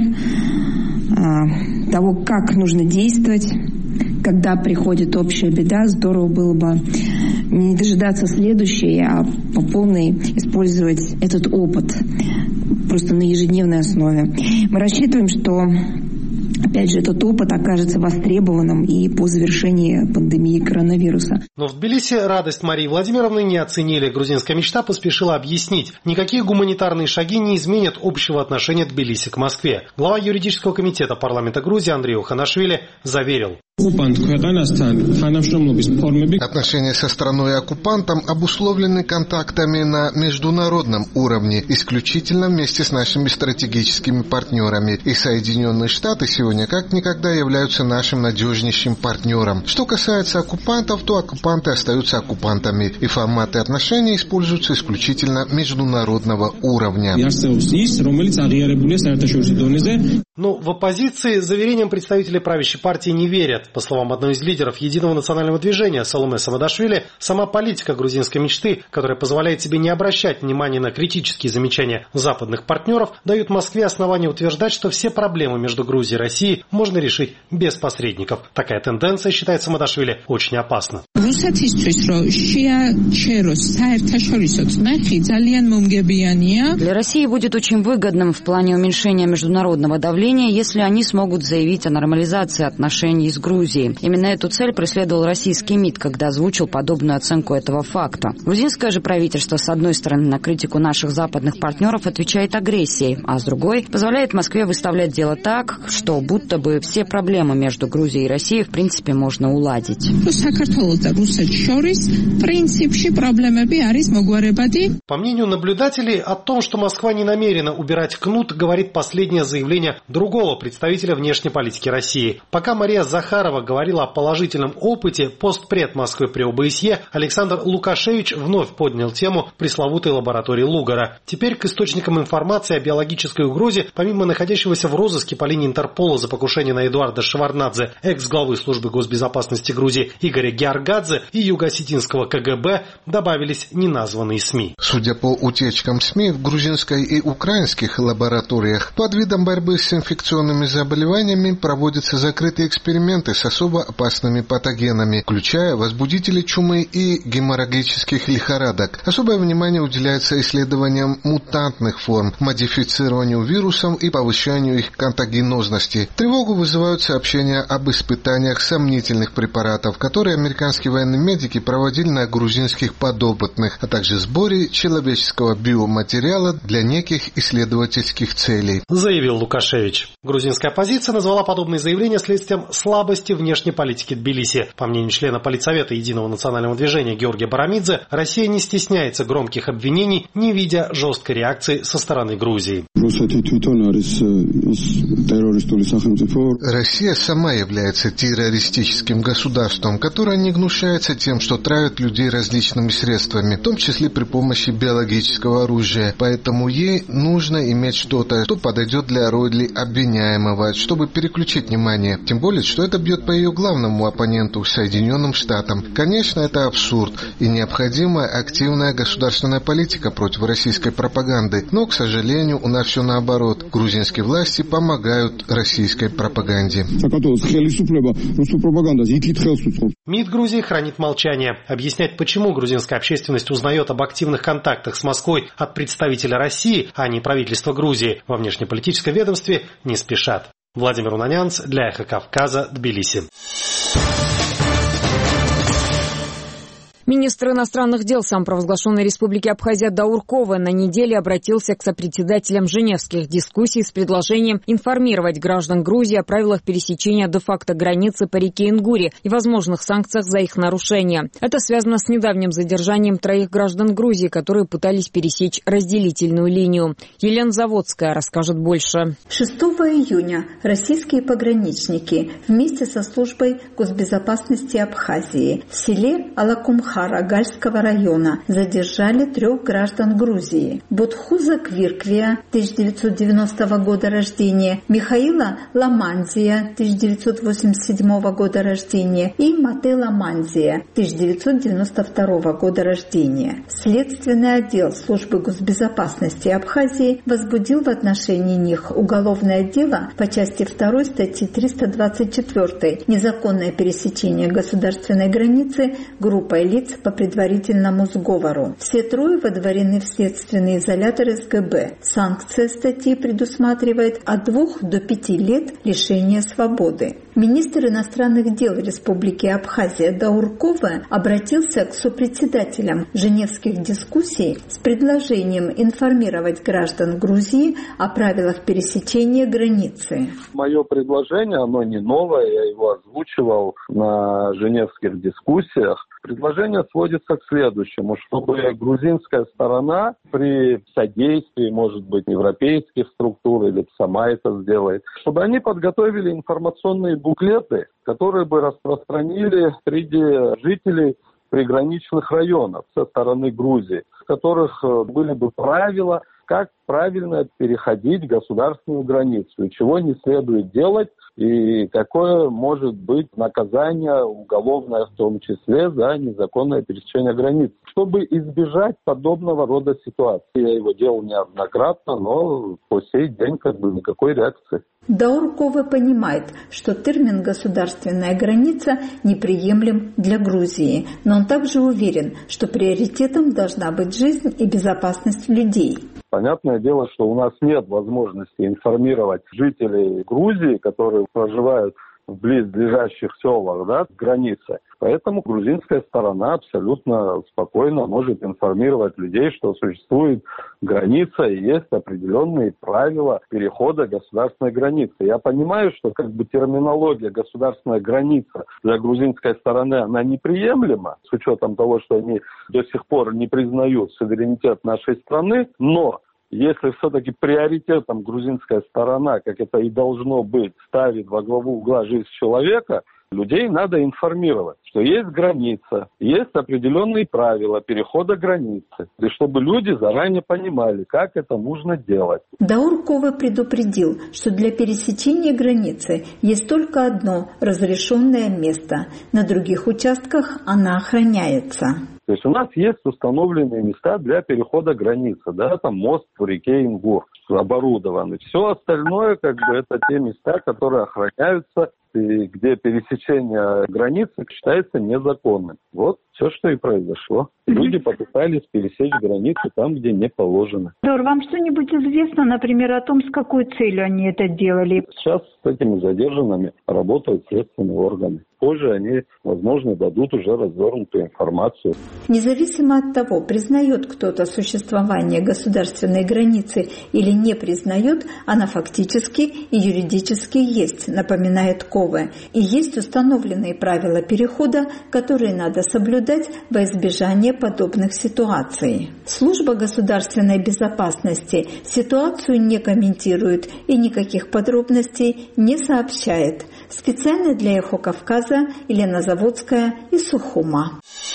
а, того, как нужно действовать, когда приходит общая беда. Здорово было бы не дожидаться следующей, а по полной использовать этот опыт просто на ежедневной основе. Мы рассчитываем, что опять же, этот опыт окажется востребованным и по завершении пандемии коронавируса. Но в Тбилиси радость Марии Владимировны не оценили. Грузинская мечта поспешила объяснить, никакие гуманитарные шаги не изменят общего отношения Тбилиси к Москве. Глава юридического комитета парламента Грузии Андрей Оханашвили заверил. Отношения со страной-оккупантом обусловлены контактами на международном уровне, исключительно вместе с нашими стратегическими партнерами. И Соединенные Штаты сегодня как никогда являются нашим надежнейшим партнером. Что касается оккупантов, то оккупанты остаются оккупантами, и форматы отношений используются исключительно международного уровня. Но в оппозиции заверениям представителей правящей партии не верят. По словам одной из лидеров Единого национального движения Саломе Савадашвили, сама политика грузинской мечты, которая позволяет себе не обращать внимания на критические замечания западных партнеров, дает Москве основание утверждать, что все проблемы между Грузией и Россией можно решить без посредников. Такая тенденция, считает Савадашвили, очень опасна. Для России будет очень выгодным в плане уменьшения международного давления, если они смогут заявить о нормализации отношений с Грузией. Именно эту цель преследовал российский МИД, когда озвучил подобную оценку этого факта. Грузинское же правительство, с одной стороны, на критику наших западных партнеров отвечает агрессией, а с другой позволяет Москве выставлять дело так, что будто бы все проблемы между Грузией и Россией в принципе можно уладить. По мнению наблюдателей, о том, что Москва не намерена убирать кнут, говорит последнее заявление другого представителя внешней политики России. Пока Мария Захарова говорила о положительном опыте, постпред Москвы при о бэ эс е Александр Лукашевич вновь поднял тему пресловутой лаборатории Лугара. Теперь к источникам информации о биологической угрозе, помимо находящегося в розыске по линии Интерпола за покушение на Эдуарда Шеварднадзе, экс-главы службы госбезопасности Грузии Игоря Георгадзе и юго-осетинского ка гэ бэ, добавились неназванные СМИ. Судя по утечкам СМИ, в грузинской и украинских лабораториях под видом борьбы с инфекционными заболеваниями проводятся закрытые эксперименты с особо опасными патогенами, включая возбудители чумы и геморрагических лихорадок. Особое внимание уделяется исследованиям мутантных форм, модифицированию вирусов и повышению их контагенозности. Тревогу вызывают сообщения об испытаниях сомнительных препаратов, которые американские военные медики проводили на грузинских подопытных, а также сборе человеческого биоматериала для неких исследовательских целей, заявил Лукашевич. Грузинская оппозиция назвала подобные заявления следствием слабости внешней политики Тбилиси. По мнению члена Политсовета Единого национального движения Георгия Барамидзе, Россия не стесняется громких обвинений, не видя жесткой реакции со стороны Грузии. Россия сама является террористическим государством, которое не гнушается тем, что травит людей различными средствами, в том числе при помощи биологического оружия. Поэтому ей нужно иметь что-то, что подойдет для роли обвиняемого, чтобы переключить внимание. Тем более, что это бьет по ее главному оппоненту, Соединенным Штатам. Конечно, это абсурд и необходимая активная государственная политика против российской пропаганды. Но, к сожалению, у нас все наоборот. Грузинские власти помогают российской пропаганде. МИД Грузии хранит молчание. Объяснять, почему грузинская общественность узнает об активных контактах с Москвой от представителя России, а не правительства Грузии, во внешнеполитическом ведомстве не спешат. Владимир Унанянц для Эхо Кавказа, Тбилиси. Министр иностранных дел самопровозглашенной Республики Абхазия Даур Кова на неделе обратился к сопредседателям женевских дискуссий с предложением информировать граждан Грузии о правилах пересечения де-факто границы по реке Ингури и возможных санкциях за их нарушение. Это связано с недавним задержанием троих граждан Грузии, которые пытались пересечь разделительную линию. Елена Заводская расскажет больше. шестого июня российские пограничники вместе со службой госбезопасности Абхазии в селе Алакумха Гальского района задержали трех граждан Грузии. Бодхуза Квирквия, тысяча девятьсот девяностого года рождения, Михаила Ламанзия, тысяча девятьсот восемьдесят седьмого года рождения и Мате Ламанзия, тысяча девятьсот девяносто второго года рождения. Следственный отдел службы госбезопасности Абхазии возбудил в отношении них уголовное дело по части второй статьи триста двадцать четыре «Незаконное пересечение государственной границы группой лиц по предварительному сговору. Все трое водворены в следственный изолятор эс гэ бэ. Санкция статьи предусматривает от двух до пяти лет лишения свободы. Министр иностранных дел Республики Абхазия Даур Кове обратился к сопредседателям Женевских дискуссий с предложением информировать граждан Грузии о правилах пересечения границы. Мое предложение, оно не новое, я его озвучивал на Женевских дискуссиях. Предложение сводится к следующему, чтобы грузинская сторона при содействии, может быть, европейских структур или сама это сделает, чтобы они подготовили информационные буклеты, которые бы распространили среди жителей приграничных районов со стороны Грузии, в которых были бы правила, как правильно переходить государственную границу, и чего не следует делать, и какое может быть наказание уголовное, в том числе, за незаконное пересечение границ, чтобы избежать подобного рода ситуации. Я его делал неоднократно, но по сей день как бы никакой реакции. Даур Кове понимает, что термин «государственная граница» неприемлем для Грузии, но он также уверен, что приоритетом должна быть жизнь и безопасность людей. Понятное дело, что у нас нет возможности информировать жителей Грузии, которые проживают в близлежащих селах, да, границы. Поэтому грузинская сторона абсолютно спокойно может информировать людей, что существует граница и есть определенные правила перехода государственной границы. Я понимаю, что как бы терминология «государственная граница» для грузинской стороны, она неприемлема, с учетом того, что они до сих пор не признают суверенитет нашей страны, но если все-таки приоритетом грузинская сторона, как это и должно быть, ставит во главу угла жизнь человека, людей надо информировать, что есть граница, есть определенные правила перехода границы, и чтобы люди заранее понимали, как это нужно делать. Даур Кове предупредил, что для пересечения границы есть только одно разрешенное место. На других участках она охраняется. То есть у нас есть установленные места для перехода границы, да, там мост по реке Ингур оборудованный. Все остальное, как бы, это те места, которые охраняются, и где пересечение границы считается незаконным. Вот все, что и произошло. Люди попытались пересечь границу там, где не положено. Даур, вам что-нибудь известно, например, о том, с какой целью они это делали? Сейчас с этими задержанными работают следственные органы. Позже они, возможно, дадут уже развернутую информацию. Независимо от того, признает кто-то существование государственной границы или не признает, она фактически и юридически есть, напоминает Кове. И есть установленные правила перехода, которые надо соблюдать во избежание подобных ситуаций. Служба государственной безопасности ситуацию не комментирует и никаких подробностей не сообщает. Специально для «Эхо Кавказа» Елена Заводская из Сухума.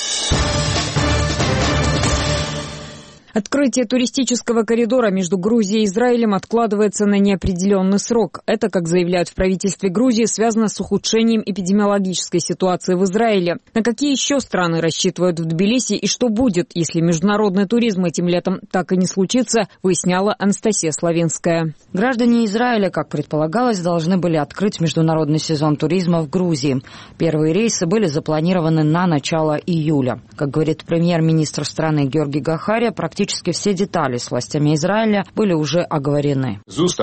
Открытие туристического коридора между Грузией и Израилем откладывается на неопределенный срок. Это, как заявляют в правительстве Грузии, связано с ухудшением эпидемиологической ситуации в Израиле. На какие еще страны рассчитывают в Тбилиси и что будет, если международный туризм этим летом так и не случится, выясняла Анастасия Славинская. Граждане Израиля, как предполагалось, должны были открыть международный сезон туризма в Грузии. Первые рейсы были запланированы на начало июля. Как говорит премьер-министр страны Георги Гахария, практически Практически все детали с властями Израиля были уже оговорены.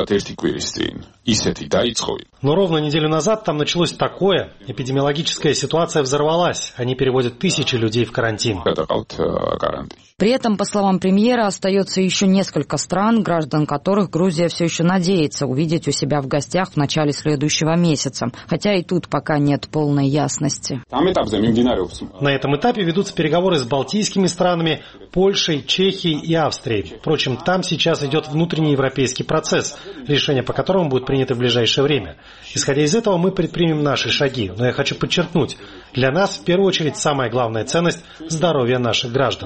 Но ровно неделю назад там началось такое. Эпидемиологическая ситуация взорвалась. Они переводят тысячи людей в карантин. При этом, по словам премьера, остается еще несколько стран, граждан которых Грузия все еще надеется увидеть у себя в гостях в начале следующего месяца. Хотя и тут пока нет полной ясности. На этом этапе ведутся переговоры с балтийскими странами, Польшей, Чехией и Австрией. Впрочем, там сейчас идет внутренний европейский процесс, решение по которому будет принято в ближайшее время. Исходя из этого, мы предпримем наши шаги. Но я хочу подчеркнуть, для нас в первую очередь самая главная ценность – здоровье наших граждан.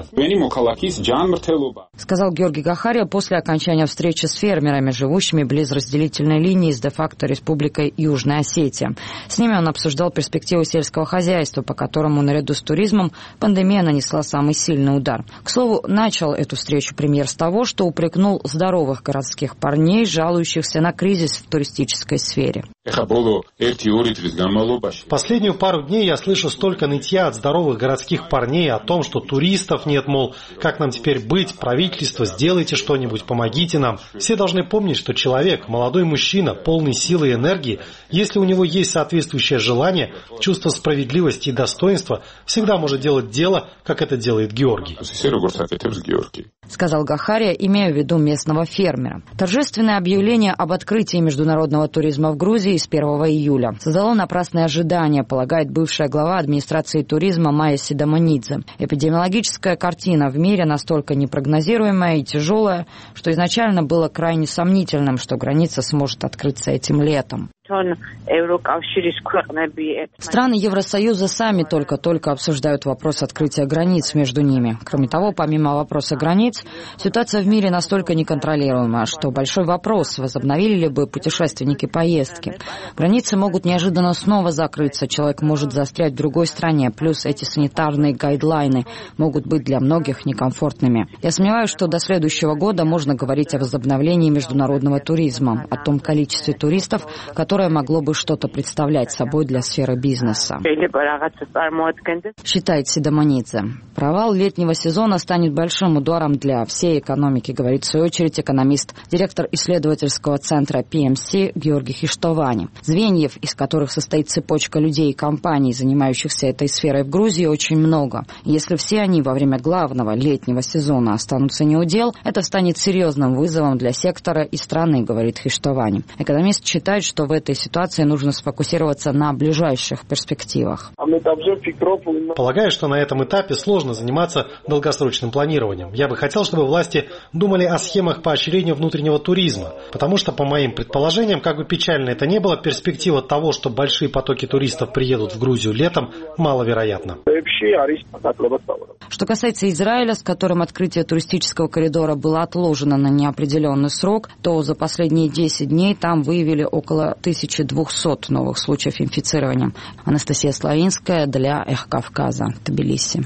Сказал Георгий Гахария после окончания встречи с фермерами, живущими близ разделительной линии с де-факто Республикой Южная Осетия. С ними он обсуждал перспективы сельского хозяйства, по которому наряду с туризмом пандемия нанесла самый сильный удар. К слову, начал эту встречу премьер с того, что упрекнул здоровых городских парней, жалующихся на кризис в туристической сфере. Последнюю пару дней я слышу столько нытья от здоровых городских парней о том, что туристов нет, мол, как нам теперь быть, правительство, сделайте что-нибудь, помогите нам. Все должны помнить, что человек, молодой мужчина, полный силы и энергии, если у него есть соответствующее желание, чувство справедливости и достоинства, всегда может делать дело, как это делает Георгий. Сказал Гахария, имея в виду местного фермера. Торжественное объявление об открытии международного туризма в Грузии с первого июля создало напрасные ожидания, полагает бывшая глава администрации туризма Майя Сидаманидзе. Эпидемиологическая картина в мире настолько непрогнозируемая и тяжелая, что изначально было крайне сомнительным, что граница сможет открыться этим летом. Страны Евросоюза сами только-только обсуждают вопрос открытия границ между ними. Кроме того, помимо вопроса границ, ситуация в мире настолько неконтролируемая, что большой вопрос, возобновили ли бы путешественники поездки. Границы могут неожиданно снова закрыться, человек может застрять в другой стране, плюс эти санитарные гайдлайны могут быть для многих некомфортными. Я сомневаюсь, что до следующего года можно говорить о возобновлении международного туризма, о том количестве туристов, которые которое могло бы что-то представлять собой для сферы бизнеса. Считает Сидаманидзе. Провал летнего сезона станет большим ударом для всей экономики, говорит в свою очередь экономист, директор исследовательского центра пи эм си Георгий Хиштовани. Звеньев, из которых состоит цепочка людей и компаний, занимающихся этой сферой в Грузии, очень много. Если все они во время главного летнего сезона останутся неудел, это станет серьезным вызовом для сектора и страны, говорит Хиштовани. Экономист считает, что в этой ситуации нужно сфокусироваться на ближайших перспективах. Полагаю, что на этом этапе сложно заниматься долгосрочным планированием. Я бы хотел, чтобы власти думали о схемах поощрения внутреннего туризма, потому что, по моим предположениям, как бы печально это ни было, перспектива того, что большие потоки туристов приедут в Грузию летом, маловероятна. Что касается Израиля, с которым открытие туристического коридора было отложено на неопределенный срок, то за последние десять дней там выявили около тысячи двухсот новых случаев инфицирования. Анастасия Славинская для Эхо Кавказа, Тбилиси.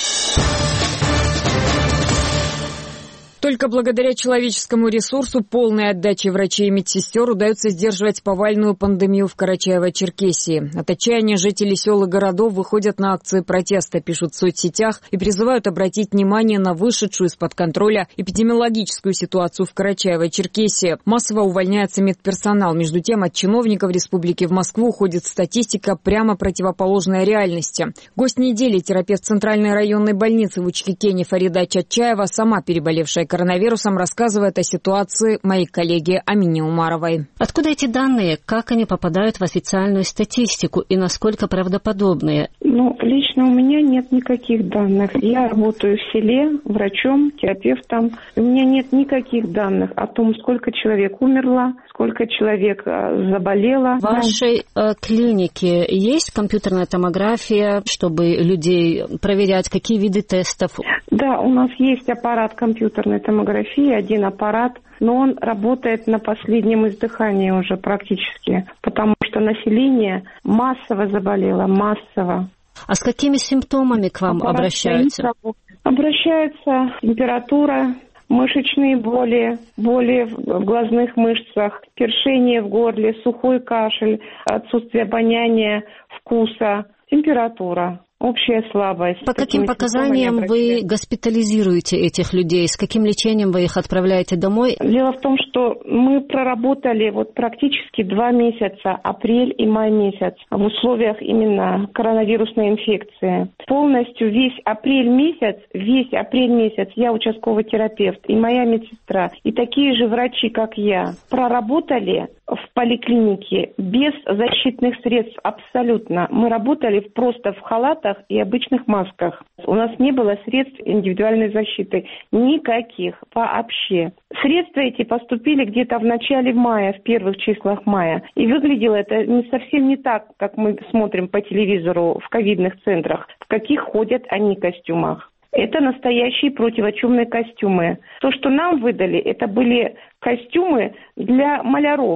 Только благодаря человеческому ресурсу, полной отдаче врачей и медсестер удается сдерживать повальную пандемию в Карачаево-Черкесии. От отчаяния жители сел и городов выходят на акции протеста, пишут в соцсетях и призывают обратить внимание на вышедшую из-под контроля эпидемиологическую ситуацию в Карачаево-Черкесии. Массово увольняется медперсонал. Между тем, от чиновников республики в Москву уходит статистика, прямо противоположная реальности. Гость недели, терапевт Центральной районной больницы в Учкикене Фарида Чатчаева, сама переболевшая коронавирусом, рассказывает о ситуации моей коллеги Амине Умаровой. Откуда эти данные? Как они попадают в официальную статистику и насколько правдоподобные? Ну, лично у меня нет никаких данных. Я работаю в селе врачом, терапевтом. У меня нет никаких данных о том, сколько человек умерло, сколько человек заболело. В вашей э, клинике есть компьютерная томография, чтобы людей проверять, какие виды тестов? Да, у нас есть аппарат компьютерной томографии, один аппарат, но он работает на последнем издыхании уже практически, потому что население массово заболело, массово. А с какими симптомами к вам аппарат обращаются? Обращаются температура, мышечные боли, боли в глазных мышцах, першение в горле, сухой кашель, отсутствие обоняния, вкуса, температура. Общая слабость. По каким показаниям вы госпитализируете этих людей? С каким лечением вы их отправляете домой? Дело в том, что мы проработали вот практически два месяца, апрель и май месяц, в условиях именно коронавирусной инфекции. Полностью весь апрель месяц, весь апрель месяц я участковый терапевт и моя медсестра, и такие же врачи, как я, проработали в поликлинике без защитных средств абсолютно. Мы работали просто в халатах и обычных масках. У нас не было средств индивидуальной защиты. Никаких вообще. Средства эти поступили где-то в начале мая, в первых числах мая. И выглядело это не совсем не так, как мы смотрим по телевизору в ковидных центрах, в каких ходят они костюмах. Это настоящие противочумные костюмы. То, что нам выдали, это были костюмы для маляров.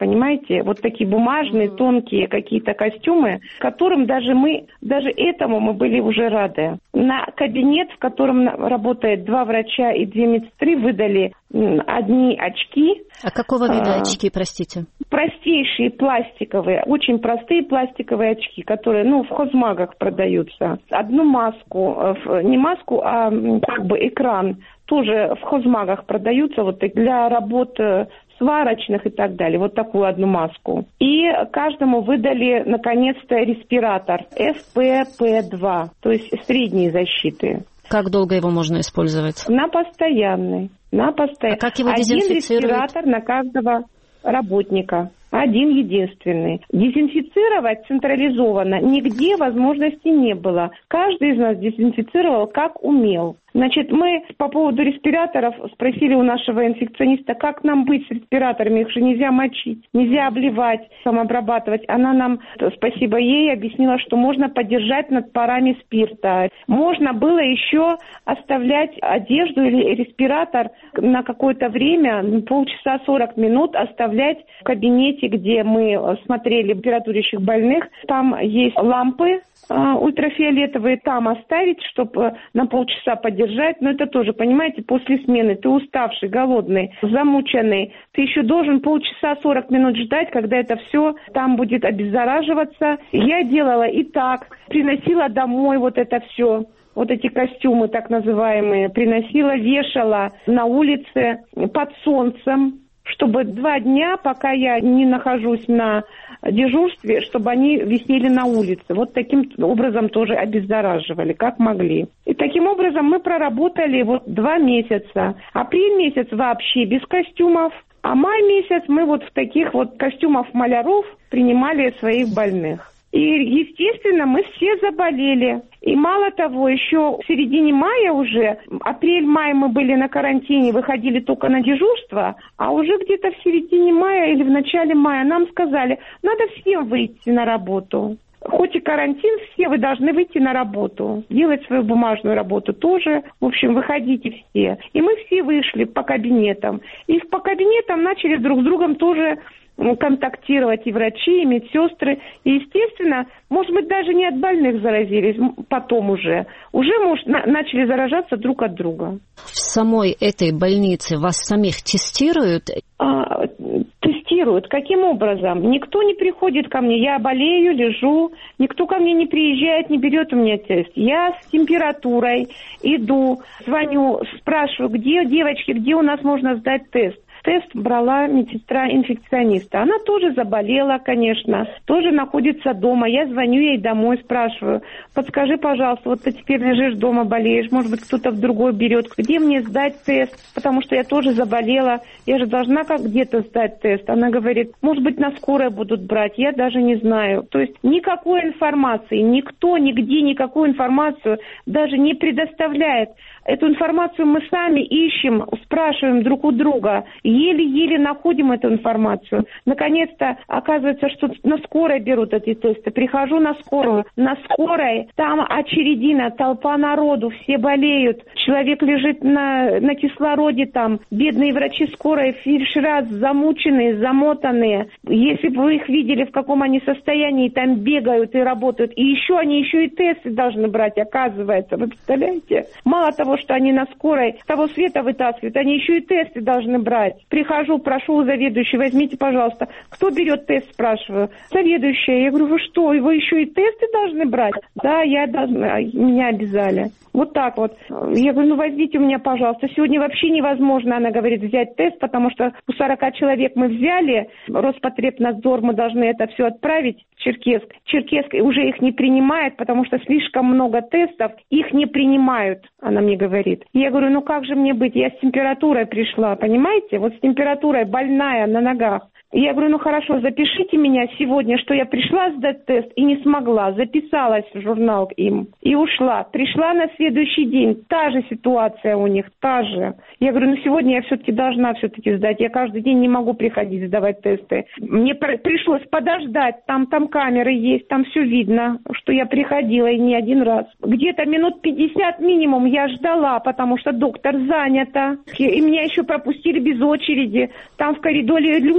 понимаете? Вот такие бумажные, тонкие какие-то костюмы, которым даже мы, даже этому мы были уже рады. На кабинет, в котором работает два врача и две медсестры, выдали одни очки. А какого вида а, очки, простите? Простейшие пластиковые, очень простые пластиковые очки, которые, ну, в хозмагах продаются. Одну маску, не маску, а как бы экран, тоже в хозмагах продаются вот для работ сварочных и так далее. Вот такую одну маску. И каждому выдали, наконец-то, респиратор эф пэ пэ два, то есть средней защиты. Как долго его можно использовать? На постоянный. На постоянный. А как его Один дезинфицируют? Респиратор на каждого работника. Один единственный. Дезинфицировать централизованно нигде возможности не было. Каждый из нас дезинфицировал как умел. Значит, мы по поводу респираторов спросили у нашего инфекциониста, как нам быть с респираторами, их же нельзя мочить, нельзя обливать, самообрабатывать. Она нам, спасибо ей, объяснила, что можно подержать над парами спирта. Можно было еще оставлять одежду или респиратор на какое-то время, полчаса сорок минут оставлять в кабинете, где мы смотрели температурящих больных. Там есть лампы ультрафиолетовые, там оставить, чтобы на полчаса подержать. Но это тоже, понимаете, после смены ты уставший, голодный, замученный. Ты еще должен полчаса сорок минут ждать, когда это все там будет обеззараживаться. Я делала и так, приносила домой вот это все. Вот эти костюмы так называемые, приносила, вешала на улице под солнцем, чтобы два дня, пока я не нахожусь на дежурстве, чтобы они висели на улице. Вот таким образом тоже обеззараживали, как могли. И таким образом мы проработали вот два месяца. Апрель месяц вообще без костюмов, а май месяц мы вот в таких вот костюмах маляров принимали своих больных. И, естественно, мы все заболели. И мало того, еще в середине мая уже, апрель-май мы были на карантине, выходили только на дежурство, а уже где-то в середине мая или в начале мая нам сказали, надо всем выйти на работу. Хоть и карантин, все вы должны выйти на работу, делать свою бумажную работу тоже. В общем, выходите все. И мы все вышли по кабинетам. И по кабинетам начали друг с другом тоже контактировать и врачи, и медсестры. И, естественно, может быть, даже не от больных заразились потом уже. Уже, может, на- начали заражаться друг от друга. В самой этой больнице вас самих тестируют? А, тестируют. Каким образом? Никто не приходит ко мне. Я болею, лежу. Никто ко мне не приезжает, не берет у меня тест. Я с температурой иду, звоню, спрашиваю, где, девочки, где у нас можно сдать тест. Тест брала медсестра-инфекциониста. Она тоже заболела, конечно, тоже находится дома. Я звоню ей домой, спрашиваю, подскажи, пожалуйста, вот ты теперь лежишь дома, болеешь, может быть, кто-то в другой берет. Где мне сдать тест? Потому что я тоже заболела. Я же должна как где-то сдать тест. Она говорит, может быть, на скорой будут брать. Я даже не знаю. То есть никакой информации, никто нигде никакую информацию даже не предоставляет. Эту информацию мы сами ищем, спрашиваем друг у друга. Еле-еле находим эту информацию. Наконец-то оказывается, что на скорой берут эти тесты. Прихожу на скорую. На скорой там очередина, толпа народу, все болеют. Человек лежит на, на кислороде там. Бедные врачи скорой, фельдшера замученные, замотанные. Если бы вы их видели, в каком они состоянии, там бегают и работают. И еще они еще и тесты должны брать, оказывается. Вы представляете? Мало того, что они на скорой с того света вытаскивают, они еще и тесты должны брать. Прихожу, прошу у заведующей, возьмите, пожалуйста. Кто берет тест, спрашиваю. Заведующая. Я говорю, вы что, вы еще и тесты должны брать? Да, я должна, меня обязали. Вот так вот. Я говорю, ну возьмите у меня, пожалуйста. Сегодня вообще невозможно, она говорит, взять тест, потому что у сорока человек мы взяли, Роспотребнадзор, мы должны это все отправить в Черкесск. Черкесск уже их не принимает, потому что слишком много тестов, их не принимают, она мне говорит. Я говорю, ну как же мне быть, я с температурой пришла, понимаете? Вот с температурой, больная, на ногах. Я говорю, ну хорошо, запишите меня сегодня, что я пришла сдать тест и не смогла. Записалась в журнал им и ушла. Пришла на следующий день. Та же ситуация у них, та же. Я говорю, ну сегодня я все-таки должна все-таки сдать. Я каждый день не могу приходить сдавать тесты. Мне пришлось подождать. Там, там камеры есть, там все видно, что я приходила и не один раз. Где-то минут пятьдесят минимум я ждала, потому что доктор занята. И меня еще пропустили без очереди. Там в коридоре люди ждут.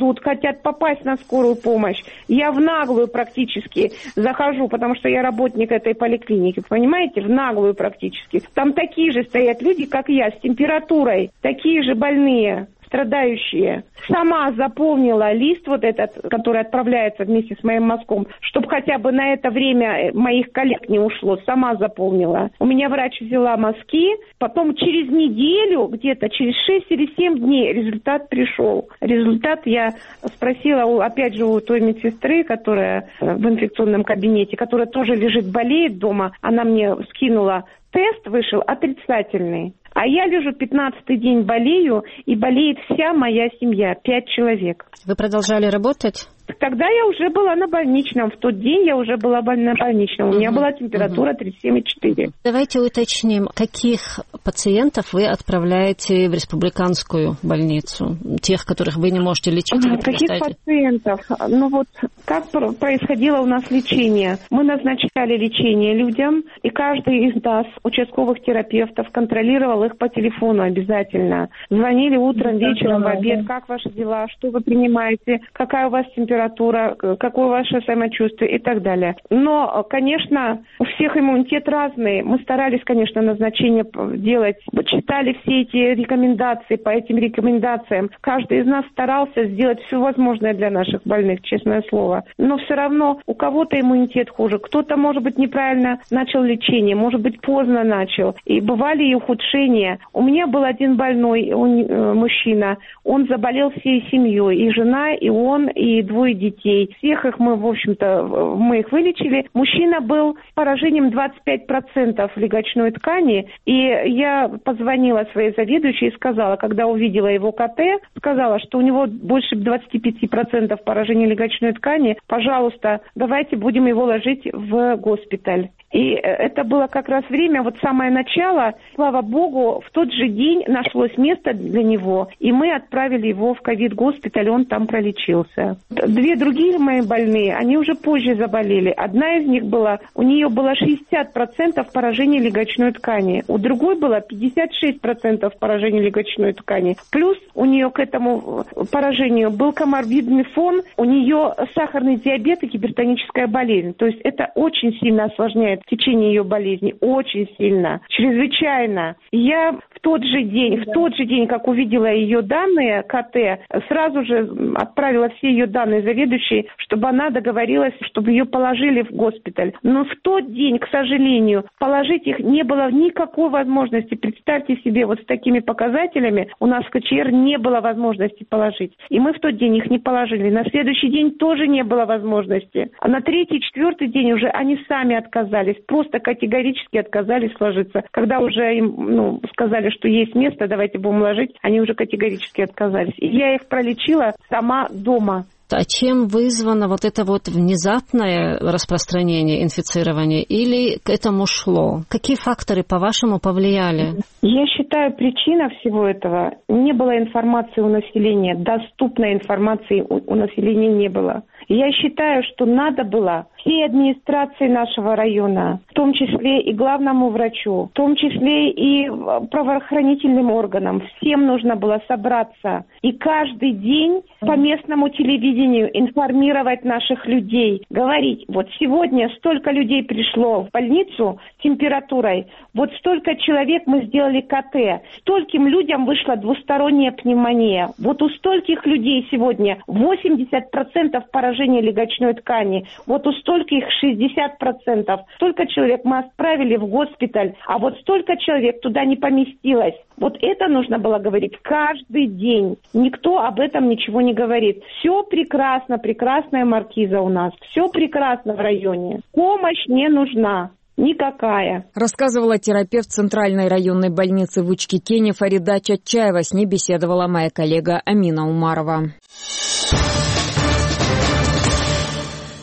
идут, хотят попасть на скорую помощь. Я в наглую практически захожу, потому что я работник этой поликлиники, понимаете, в наглую практически. Там такие же стоят люди, как я, с температурой, такие же больные, страдающие. Сама заполнила лист вот этот, который отправляется вместе с моим мазком, чтобы хотя бы на это время моих коллег не ушло. Сама заполнила. У меня врач взяла мазки, потом через неделю, где-то через шесть или семь дней результат пришел. Результат я спросила, опять же, у той медсестры, которая в инфекционном кабинете, которая тоже лежит, болеет дома, она мне скинула, тест вышел отрицательный. А я лежу пятнадцатый день, болею, и болеет вся моя семья, пять человек. Вы продолжали работать? Тогда я уже была на больничном. В тот день я уже была на больничном. У меня uh-huh. была температура тридцать семь и четыре. Давайте уточним, каких пациентов вы отправляете в республиканскую больницу? Тех, которых вы не можете лечить? Uh-huh. Каких пациентов? Ну вот, как происходило у нас лечение? Мы назначали лечение людям, и каждый из нас, участковых терапевтов, контролировал их по телефону обязательно. Звонили утром, вечером, в обед. Как ваши дела? Что вы принимаете? Какая у вас температура? Какое ваше самочувствие и так далее. Но, конечно, у всех иммунитет разный. Мы старались, конечно, назначение делать. Читали все эти рекомендации, по этим рекомендациям. Каждый из нас старался сделать все возможное для наших больных, честное слово. Но все равно у кого-то иммунитет хуже. Кто-то, может быть, неправильно начал лечение, может быть, поздно начал. И бывали и ухудшения. У меня был один больной он, мужчина. Он заболел всей семьей. И жена, и он, и двое детей. Всех их мы, в общем-то, мы их вылечили. Мужчина был с поражением двадцать пять процентов легочной ткани. И я позвонила своей заведующей и сказала, когда увидела его КТ, сказала, что у него больше двадцать пять процентов поражения легочной ткани. Пожалуйста, давайте будем его ложить в госпиталь. И это было как раз время, вот самое начало. Слава богу, в тот же день нашлось место для него, и мы отправили его в ковид-госпиталь, он там пролечился. Две другие мои больные, они уже позже заболели. Одна из них была, у нее было шестьдесят процентов поражения легочной ткани, у другой было пятьдесят шесть процентов поражения легочной ткани. Плюс у нее к этому поражению был коморбидный фон, у нее сахарный диабет и гипертоническая болезнь. То есть это очень сильно осложняет течение ее болезни, очень сильно, чрезвычайно. Я в тот же день, в тот же день, как увидела ее данные КТ, сразу же отправила все ее данные заведующей, чтобы она договорилась, чтобы ее положили в госпиталь. Но в тот день, к сожалению, положить их не было никакой возможности. Представьте себе, вот с такими показателями у нас в КЧР не было возможности положить. И мы в тот день их не положили. На следующий день тоже не было возможности. А на третий, четвертый день уже они сами отказались. Просто категорически отказались ложиться. Когда уже им ну, сказали, что есть место, давайте будем ложить, они уже категорически отказались. И я их пролечила сама дома. А чем вызвано вот это вот внезапное распространение инфицирования или к этому шло? Какие факторы, по-вашему, повлияли? Я считаю, причина всего этого – не было информации у населения, доступной информации у, у населения не было. Я считаю, что надо было всей администрации нашего района, в том числе и главному врачу, в том числе и правоохранительным органам, всем нужно было собраться и каждый день по местному телевидению информировать наших людей, говорить, вот сегодня столько людей пришло в больницу с температурой, вот столько человек мы сделали КТ, стольким людям вышла двусторонняя пневмония, вот у стольких людей сегодня восемьдесят процентов поражения легочной ткани, вот у стольких шестьдесят процентов, столько человек мы отправили в госпиталь, а вот столько человек туда не поместилось. Вот это нужно было говорить каждый день. Никто об этом ничего не говорит. Все прекрасно, прекрасная маркиза у нас. Все прекрасно в районе. Помощь не нужна. Никакая. Рассказывала терапевт Центральной районной больницы в Учкикене Фарида Чатчаева. С ней беседовала моя коллега Амина Умарова.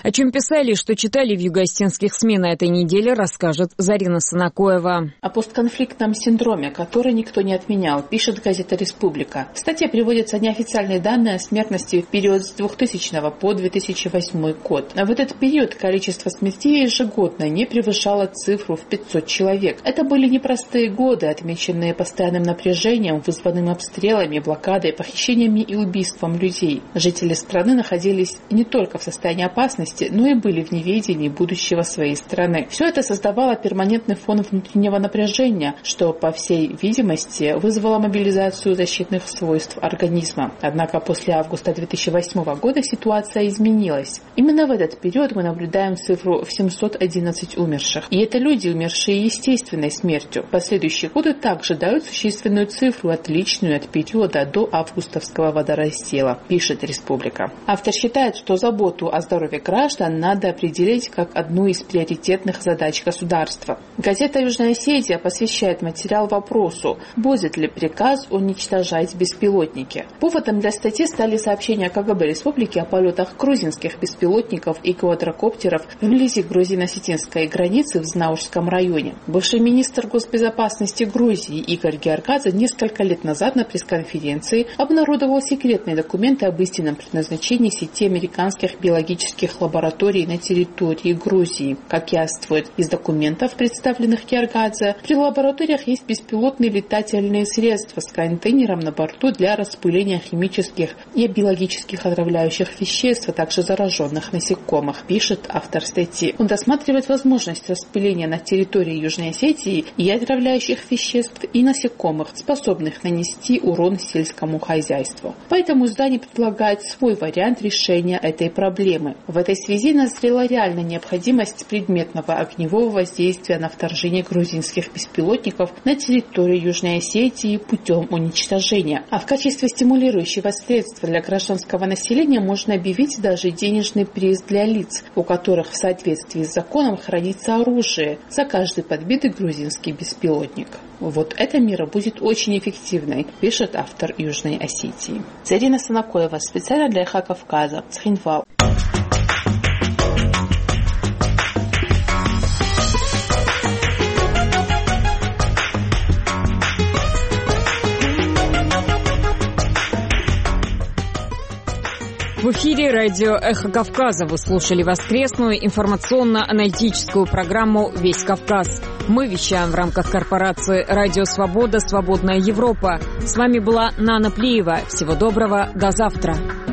О чем писали и что читали в юго-осетинских СМИ на этой неделе, расскажет Зарина Санакоева. О постконфликтном синдроме, который никто не отменял, пишет газета «Республика». В статье приводятся неофициальные данные о смертности в период с двухтысячного по две тысячи восьмой год. А в этот период количество смертей ежегодно не превышало цифру в пятьсот человек. Это были непростые годы, отмеченные постоянным напряжением, вызванным обстрелами, блокадой, похищениями и убийством людей. Жители страны находились не только в состоянии опасности, но и были в неведении будущего своей страны. Все это создавало перманентный фон внутреннего напряжения, что, по всей видимости, вызвало мобилизацию защитных свойств организма. Однако после августа две тысячи восьмого года ситуация изменилась. Именно в этот период мы наблюдаем цифру в семьсот одиннадцать умерших. И это люди, умершие естественной смертью. Последующие годы также дают существенную цифру, отличную от периода до августовского водораздела, пишет «Республика». Автор считает, что заботу о здоровье граждан надо определить как одну из приоритетных задач государства. Газета «Южная Осетия» посвящает материал вопросу, будет ли приказ уничтожать беспилотники. Поводом для статьи стали сообщения КГБ Республики о полетах грузинских беспилотников и квадрокоптеров вблизи грузино-осетинской границы в Знаурском районе. Бывший министр госбезопасности Грузии Игорь Георгадзе несколько лет назад на пресс-конференции обнародовал секретные документы об истинном предназначении сети американских биологических лабораторий на территории Грузии. Как яствует из документов, представленных Георгадзе, при лабораториях есть беспилотные летательные средства с контейнером на борту для распыления химических и биологических отравляющих веществ, а также зараженных насекомых, пишет автор статьи. Он досматривает возможность распыления на территории Южной Осетии и отравляющих веществ и насекомых, способных нанести урон сельскому хозяйству. Поэтому издание предлагает свой вариант решения этой проблемы. В этой связи назрела реальная необходимость предметного огневого воздействия на вторжение грузинских беспилотников на территорию Южной Осетии путем уничтожения. А в качестве стимулирующего средства для гражданского населения можно объявить даже денежный приз для лиц, у которых в соответствии с законом хранится оружие за каждый подбитый грузинский беспилотник. Вот эта мера будет очень эффективной, пишет автор Южной Осетии. Зарина Санакоева, специально для «Эхо Кавказа», Цхинвал. В эфире радио «Эхо Кавказа». Вы слушали воскресную информационно-аналитическую программу «Весь Кавказ». Мы вещаем в рамках корпорации «Радио Свобода. Свободная Европа». С вами была Нана Плиева. Всего доброго. До завтра.